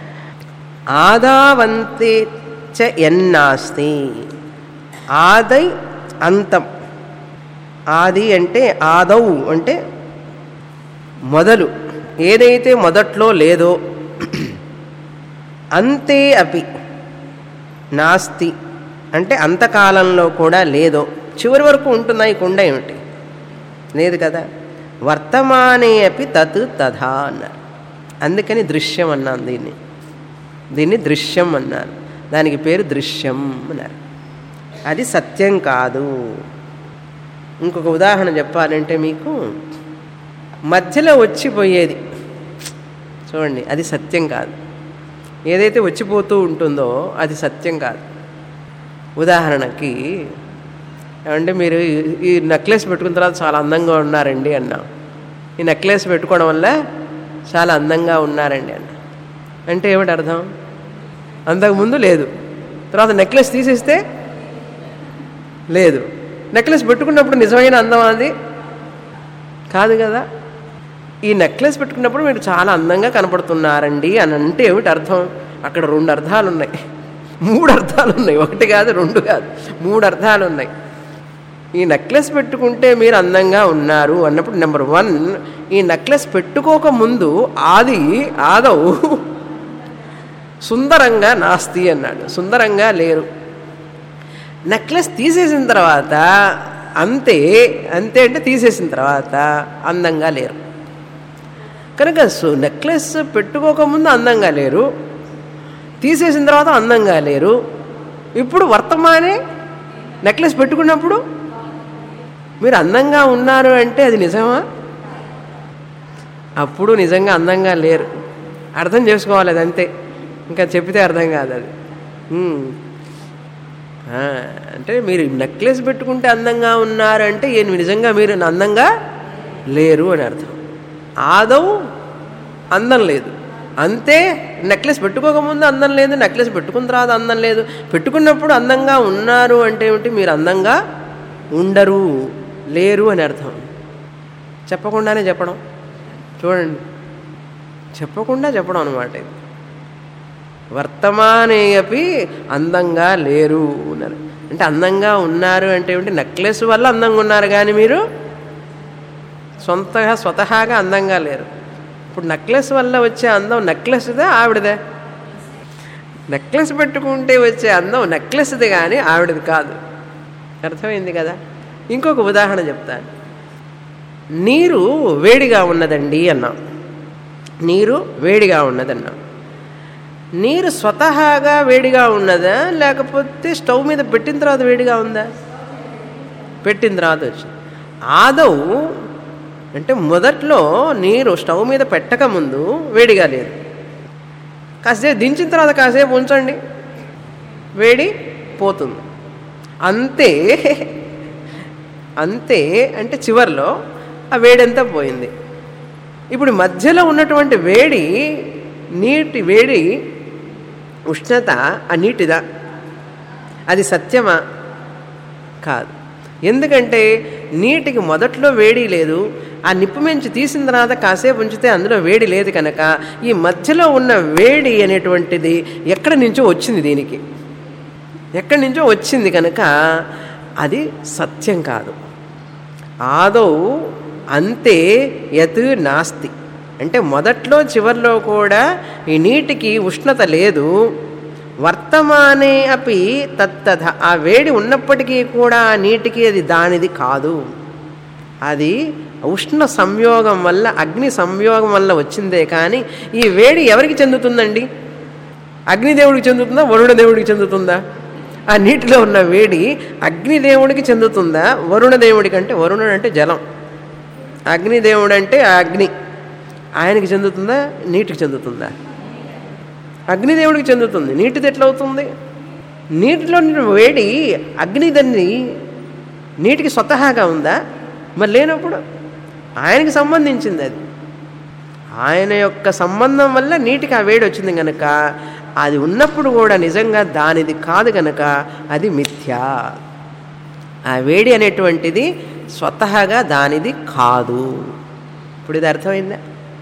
ఆదావంతే చ ఎన్నాస్తి. ఆదై అంతం. ఆది అంటే ఆదౌ అంటే మొదలు, ఏదైతే మొదట్లో లేదో అంతే అపి నాస్తి అంటే అంతకాలంలో కూడా లేదో చివరి వరకు ఉంటుందా ఈ కుండ ఏమిటి? లేదు కదా. వర్తమానే అపి తత్ తథా అన్నారు. అందుకని దృశ్యం అన్నాను దీన్ని దృశ్యం అన్నారు. దానికి పేరు దృశ్యం అన్నారు. అది సత్యం కాదు. ఇంకొక ఉదాహరణ చెప్పాలంటే మీకు మధ్యలో వచ్చిపోయేది చూడండి, అది సత్యం కాదు. ఏదైతే వచ్చిపోతూ ఉంటుందో అది సత్యం కాదు. ఉదాహరణకి అంటే మీరు ఈ నెక్లెస్ పెట్టుకున్న తర్వాత చాలా అందంగా ఉన్నారండి అన్నా. ఈ నెక్లెస్ పెట్టుకోవడం వల్ల చాలా అందంగా ఉన్నారండి అన్న అంటే ఏమిటి అర్థం? అంతకుముందు లేదు, తర్వాత నెక్లెస్ తీసేస్తే లేదు. నెక్లెస్ పెట్టుకున్నప్పుడు నిజమైన అందం అది కాదు కదా. ఈ నెక్లెస్ పెట్టుకున్నప్పుడు మీరు చాలా అందంగా కనపడుతున్నారండి అని అంటే ఏమిటి అర్థం? అక్కడ 2 అర్థాలు ఉన్నాయి, 3 అర్థాలు ఉన్నాయి. 1 కాదు, 2 కాదు, 3 అర్థాలు ఉన్నాయి. ఈ నెక్లెస్ పెట్టుకుంటే మీరు అందంగా ఉన్నారు అన్నప్పుడు నెంబర్ 1, ఈ నెక్లెస్ పెట్టుకోకముందు ఆదౌ సుందరంగా నాస్తి అన్నాడు. సుందరంగా లేరు. నెక్లెస్ తీసేసిన తర్వాత అంతే అంటే తీసేసిన తర్వాత అందంగా లేరు. కనుక నెక్లెస్ పెట్టుకోకముందు అందంగా లేరు, తీసేసిన తర్వాత అందంగా లేరు. ఇప్పుడు వర్తమానే నెక్లెస్ పెట్టుకున్నప్పుడు మీరు అందంగా ఉన్నారు అంటే అది నిజమా? అప్పుడు నిజంగా అందంగా లేరు. అర్థం చేసుకోవాలి, అది అంతే. ఇంకా చెప్పితే అర్థం కాదు అది. అంటే మీరు నెక్లెస్ పెట్టుకుంటే అందంగా ఉన్నారంటే నిజంగా మీరు అందంగా లేరు అని అర్థం. ఆదౌ అందం లేదు, అంతే. నెక్లెస్ పెట్టుకోకముందు అందం లేదు, నెక్లెస్ పెట్టుకున్న తర్వాత అందం లేదు. పెట్టుకున్నప్పుడు అందంగా ఉన్నారు అంటే ఏమిటి? మీరు అందంగా ఉండరు, లేరు అని అర్థం. చెప్పకుండానే చెప్పడం చూడండి, చెప్పకుండా చెప్పడం అనమాట ఇది. వర్తమానే అపి అందంగా లేరు అన్నారు. అంటే అందంగా ఉన్నారు అంటే ఏమిటి? నెక్లెస్ వల్ల అందంగా ఉన్నారు కానీ మీరు స్వతహాగా అందంగా లేరు. ఇప్పుడు నెక్లెస్ వల్ల వచ్చే అందం నెక్లెస్దే ఆవిడదే. నెక్లెస్ పెట్టుకుంటే వచ్చే అందం నెక్లెస్దే కానీ ఆవిడది కాదు. అర్థమైంది కదా. ఇంకొక ఉదాహరణ చెప్తాను. నీరు వేడిగా ఉన్నదండి అన్నాం. నీరు వేడిగా ఉన్నదన్నాం. నీరు స్వతహాగా వేడిగా ఉన్నదా లేకపోతే స్టవ్ మీద పెట్టిన తర్వాత వేడిగా ఉందా? పెట్టిన తర్వాత వచ్చింది. ఆదౌ అంటే మొదట్లో నీరు స్టవ్ మీద పెట్టకముందు వేడిగా లేదు. కాసేపు దించిన తర్వాత కాసేపు ఉంచండి, వేడి పోతుంది. అంతే అంటే చివర్లో ఆ వేడంతా పోయింది. ఇప్పుడు మధ్యలో ఉన్నటువంటి వేడి, నీటి వేడి ఉష్ణత ఆ నీటిదా? అది సత్యమా? కాదు. ఎందుకంటే నీటికి మొదట్లో వేడి లేదు, ఆ నిప్పు మించి తీసిన తర్వాత కాసేపు ఉంచితే అందులో వేడి లేదు కనుక ఈ మధ్యలో ఉన్న వేడి అనేటువంటిది ఎక్కడి నుంచో వచ్చింది, దీనికి ఎక్కడి నుంచో వచ్చింది కనుక అది సత్యం కాదు. ఆదౌ అంతే యత్ నాస్తి అంటే మొదట్లో చివర్లో కూడా ఈ నీటికి ఉష్ణత లేదు. వర్తమానే అపి తత్తథ ఆ వేడి ఉన్నప్పటికీ కూడా ఆ నీటికి అది దానిది కాదు. అది ఉష్ణ సంయోగం వల్ల, అగ్ని సంయోగం వల్ల వచ్చిందే కానీ ఈ వేడి ఎవరికి చెందుతుందండి? అగ్నిదేవుడికి చెందుతుందా, వరుణదేవుడికి చెందుతుందా? ఆ నీటిలో ఉన్న వేడి అగ్నిదేవుడికి చెందుతుందా, వరుణదేవుడికి? అంటే వరుణుడు అంటే జలం, అగ్నిదేవుడు అంటే అగ్ని, ఆయనకి చెందుతుందా, నీటికి చెందుతుందా? అగ్నిదేవుడికి చెందుతుంది. నీటిది ఎట్లవుతుంది? నీటిలో వేడి అగ్నిదాన్ని నీటికి స్వతహాగా ఉందా? మరి లేనప్పుడు ఆయనకి సంబంధించింది అది. ఆయన యొక్క సంబంధం వల్ల నీటికి ఆ వేడి వచ్చింది కనుక అది ఉన్నప్పుడు కూడా నిజంగా దానిది కాదు కనుక అది మిథ్యా. ఆ వేడి అనేటువంటిది స్వతహాగా దానిది కాదు. ఇప్పుడు ఇది అర్థమైందా?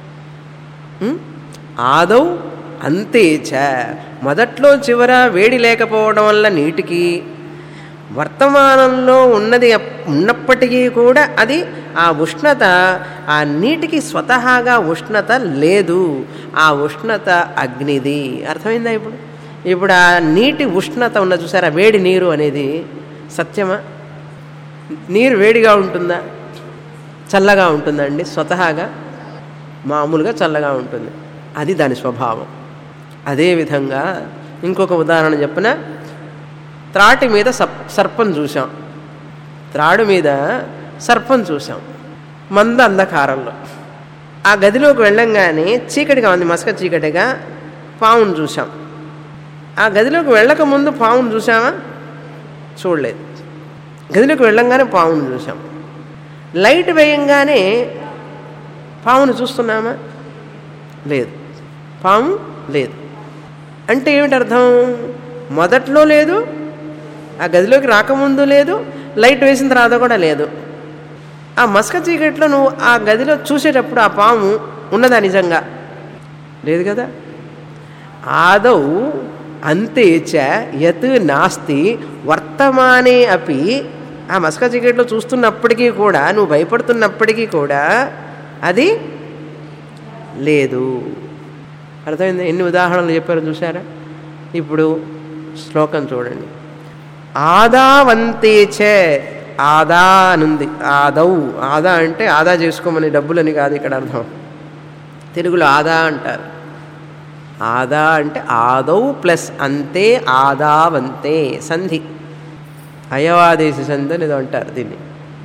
ఆదౌ అంతే చ మొదట్లో చివర వేడి లేకపోవడం వల్ల నీటికి, వర్తమానంలో ఉన్నది ఉన్నప్పటికీ కూడా అది ఆ ఉష్ణత, ఆ నీటికి స్వతహాగా ఉష్ణత లేదు. ఆ ఉష్ణత అగ్నిది. అర్థమైందా? ఇప్పుడు ఆ నీటి ఉష్ణత ఉన్న చూసారా, వేడి నీరు అనేది సత్యమా? నీరు వేడిగా ఉంటుందా, చల్లగా ఉంటుందండి? స్వతహాగా మామూలుగా చల్లగా ఉంటుంది. అది దాని స్వభావం. అదేవిధంగా ఇంకొక ఉదాహరణ చెప్పిన, త్రాటి మీద సర్పం చూసాం. త్రాడు మీద సర్పం చూసాం మంద అంధకారంలో. ఆ గదిలోకి వెళ్ళంగానే చీకటిగా ఉంది, మసక చీకటిగా. పావును చూసాం. ఆ గదిలోకి వెళ్ళక ముందు పావును చూసామా? చూడలేదు. గదిలోకి వెళ్ళంగానే పావును చూసాం. లైట్ వేయంగానే పావును చూస్తున్నామా? లేదు. పాము లేదు. అంటే ఏమిటి అర్థం? మొదట్లో లేదు, ఆ గదిలోకి రాకముందు లేదు, లైట్ వేసిన తర్వాత కూడా లేదు. ఆ మసక చీకట్లో నువ్వు ఆ గదిలో చూసేటప్పుడు ఆ పాము ఉన్నదా నిజంగా? లేదు కదా. ఆదౌ అంతే చ యత్ నాస్తి వర్తమానే అపి. ఆ మసక చీకట్లో చూస్తున్నప్పటికీ కూడా, నువ్వు భయపడుతున్నప్పటికీ కూడా అది లేదు. అర్థమైంది? ఎన్ని ఉదాహరణలు చెప్పారో చూసారా? ఇప్పుడు శ్లోకం చూడండి. ఆదావంతేచ. ఆదా అనుంది. ఆదౌ. ఆదా అంటే ఆదా చేసుకోమని, డబ్బులని కాదు ఇక్కడ అర్థం. తెలుగులో ఆదా అంటారు. ఆదా అంటే ఆదౌ ప్లస్ అంతే, ఆదావంతే సంధి, అయవాదేశ సంధి అని ఏదో అంటారు దీన్ని.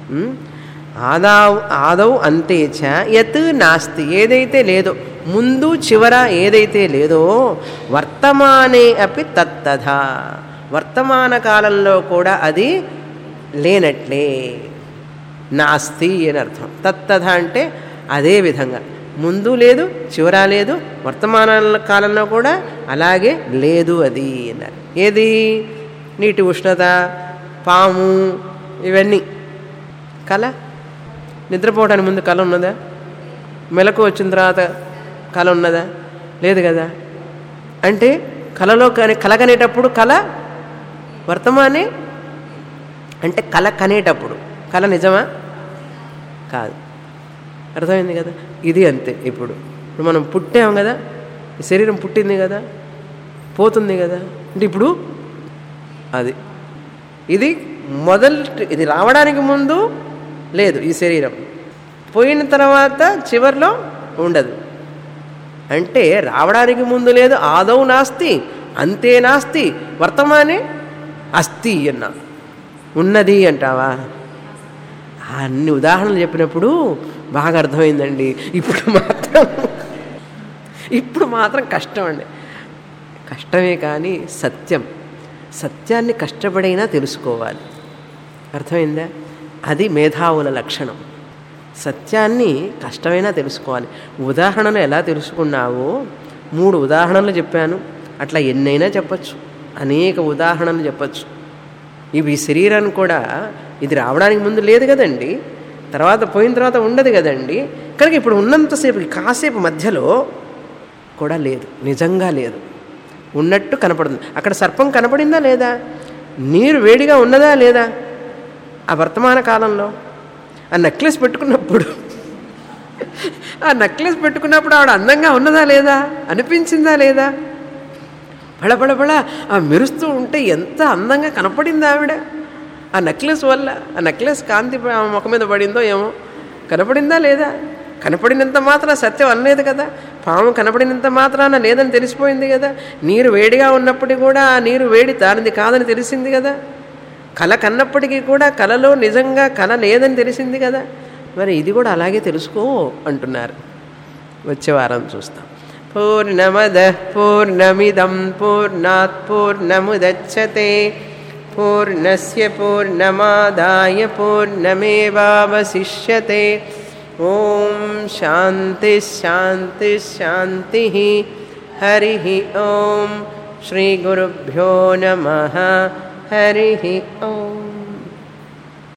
ఆదౌ అంతే చ యత్ నాస్తి. ఏదైతే లేదో, ముందు చివర ఏదైతే లేదో, వర్తమానే అపి తత్తథా. వర్తమాన కాలంలో కూడా అది లేనట్లే. నాస్తి అని అర్థం. తత్తథా అంటే అదే విధంగా, ముందు లేదు, చివర లేదు, వర్తమాన కాలంలో కూడా అలాగే లేదు అది అన్నారు. ఏది? నీటి ఉష్ణత, పాము, ఇవన్నీ. కళ, నిద్రపోవడానికి ముందు కళ ఉన్నదా? మెలకు వచ్చిన తర్వాత కళ ఉన్నదా? లేదు కదా. అంటే కళలో కళ కనేటప్పుడు కళ వర్తమానే. అంటే కళ కనేటప్పుడు కళ నిజమా? కాదు. అర్థమైంది కదా. ఇది అంతే. ఇప్పుడు మనం పుట్టాం కదా, ఈ శరీరం పుట్టింది కదా, పోతుంది కదా. అంటే ఇప్పుడు అది ఇది ఇది రావడానికి ముందు లేదు ఈ శరీరం, పోయిన తర్వాత చివర్లో ఉండదు. అంటే రావడానికి ముందు లేదు, ఆదౌ నాస్తి, అంతే నాస్తి, వర్తమానే అస్తి అన్నా. ఉన్నది అంటావా? అన్ని ఉదాహరణలు చెప్పినప్పుడు బాగా అర్థమైందండి. ఇప్పుడు మాత్రం కష్టం అండి. కష్టమే కానీ సత్యం. సత్యాన్ని కష్టపడైనా తెలుసుకోవాలి. అర్థమైందా? అది మేధావుల లక్షణం. సత్యాన్ని కష్టమైనా తెలుసుకోవాలి. ఉదాహరణలు ఎలా తెలుసుకున్నావో, 3 ఉదాహరణలు చెప్పాను, అట్లా ఎన్నైనా చెప్పచ్చు. అనేక ఉదాహరణలు చెప్పచ్చు. ఇవి శరీరాన్ని కూడా, ఇది రావడానికి ముందు లేదు కదండి, తర్వాత పోయిన తర్వాత ఉండదు కదండి. కనుక ఇప్పుడు ఉన్నంతసేపు, కాసేపు మధ్యలో కూడా లేదు, నిజంగా లేదు, ఉన్నట్టు కనపడుతుంది. అక్కడ సర్పం కనపడిందా లేదా? నీరు వేడిగా ఉన్నదా లేదా? ఆ వర్తమాన కాలంలో ఆ నెక్లెస్ పెట్టుకున్నప్పుడు ఆవిడ అందంగా ఉన్నదా లేదా? అనిపించిందా లేదా? బళబళబళ ఆ మెరుస్తూ ఉంటే ఎంత అందంగా కనపడింది ఆవిడ ఆ నెక్లెస్ వల్ల. ఆ నెక్లెస్ కాంతి ముఖం మీద పడిందో ఏమో, కనపడిందా లేదా? కనపడినంత మాత్రాన సత్యం అనలేదు కదా. పాము కనపడినంత మాత్రాన లేదని తెలిసిపోయింది కదా. నీరు వేడిగా ఉన్నప్పటికీ కూడా ఆ నీరు వేడి దానిది కాదని తెలిసింది కదా. కళ కన్నప్పటికీ కూడా కళలో నిజంగా కళ లేదని తెలిసింది కదా. మరి ఇది కూడా అలాగే తెలుసుకో అంటున్నారు. వచ్చే వారం చూస్తాం. పూర్ణమదః పూర్ణమిదం పూర్ణాత్ పూర్ణముదచ్యతే పూర్ణస్య పూర్ణమాదాయ పూర్ణమేవావశిష్యతే. ఓం శాంతి శాంతి శాంతి. హరి ఓం. శ్రీ గురుభ్యో నమః. హరి ఓం.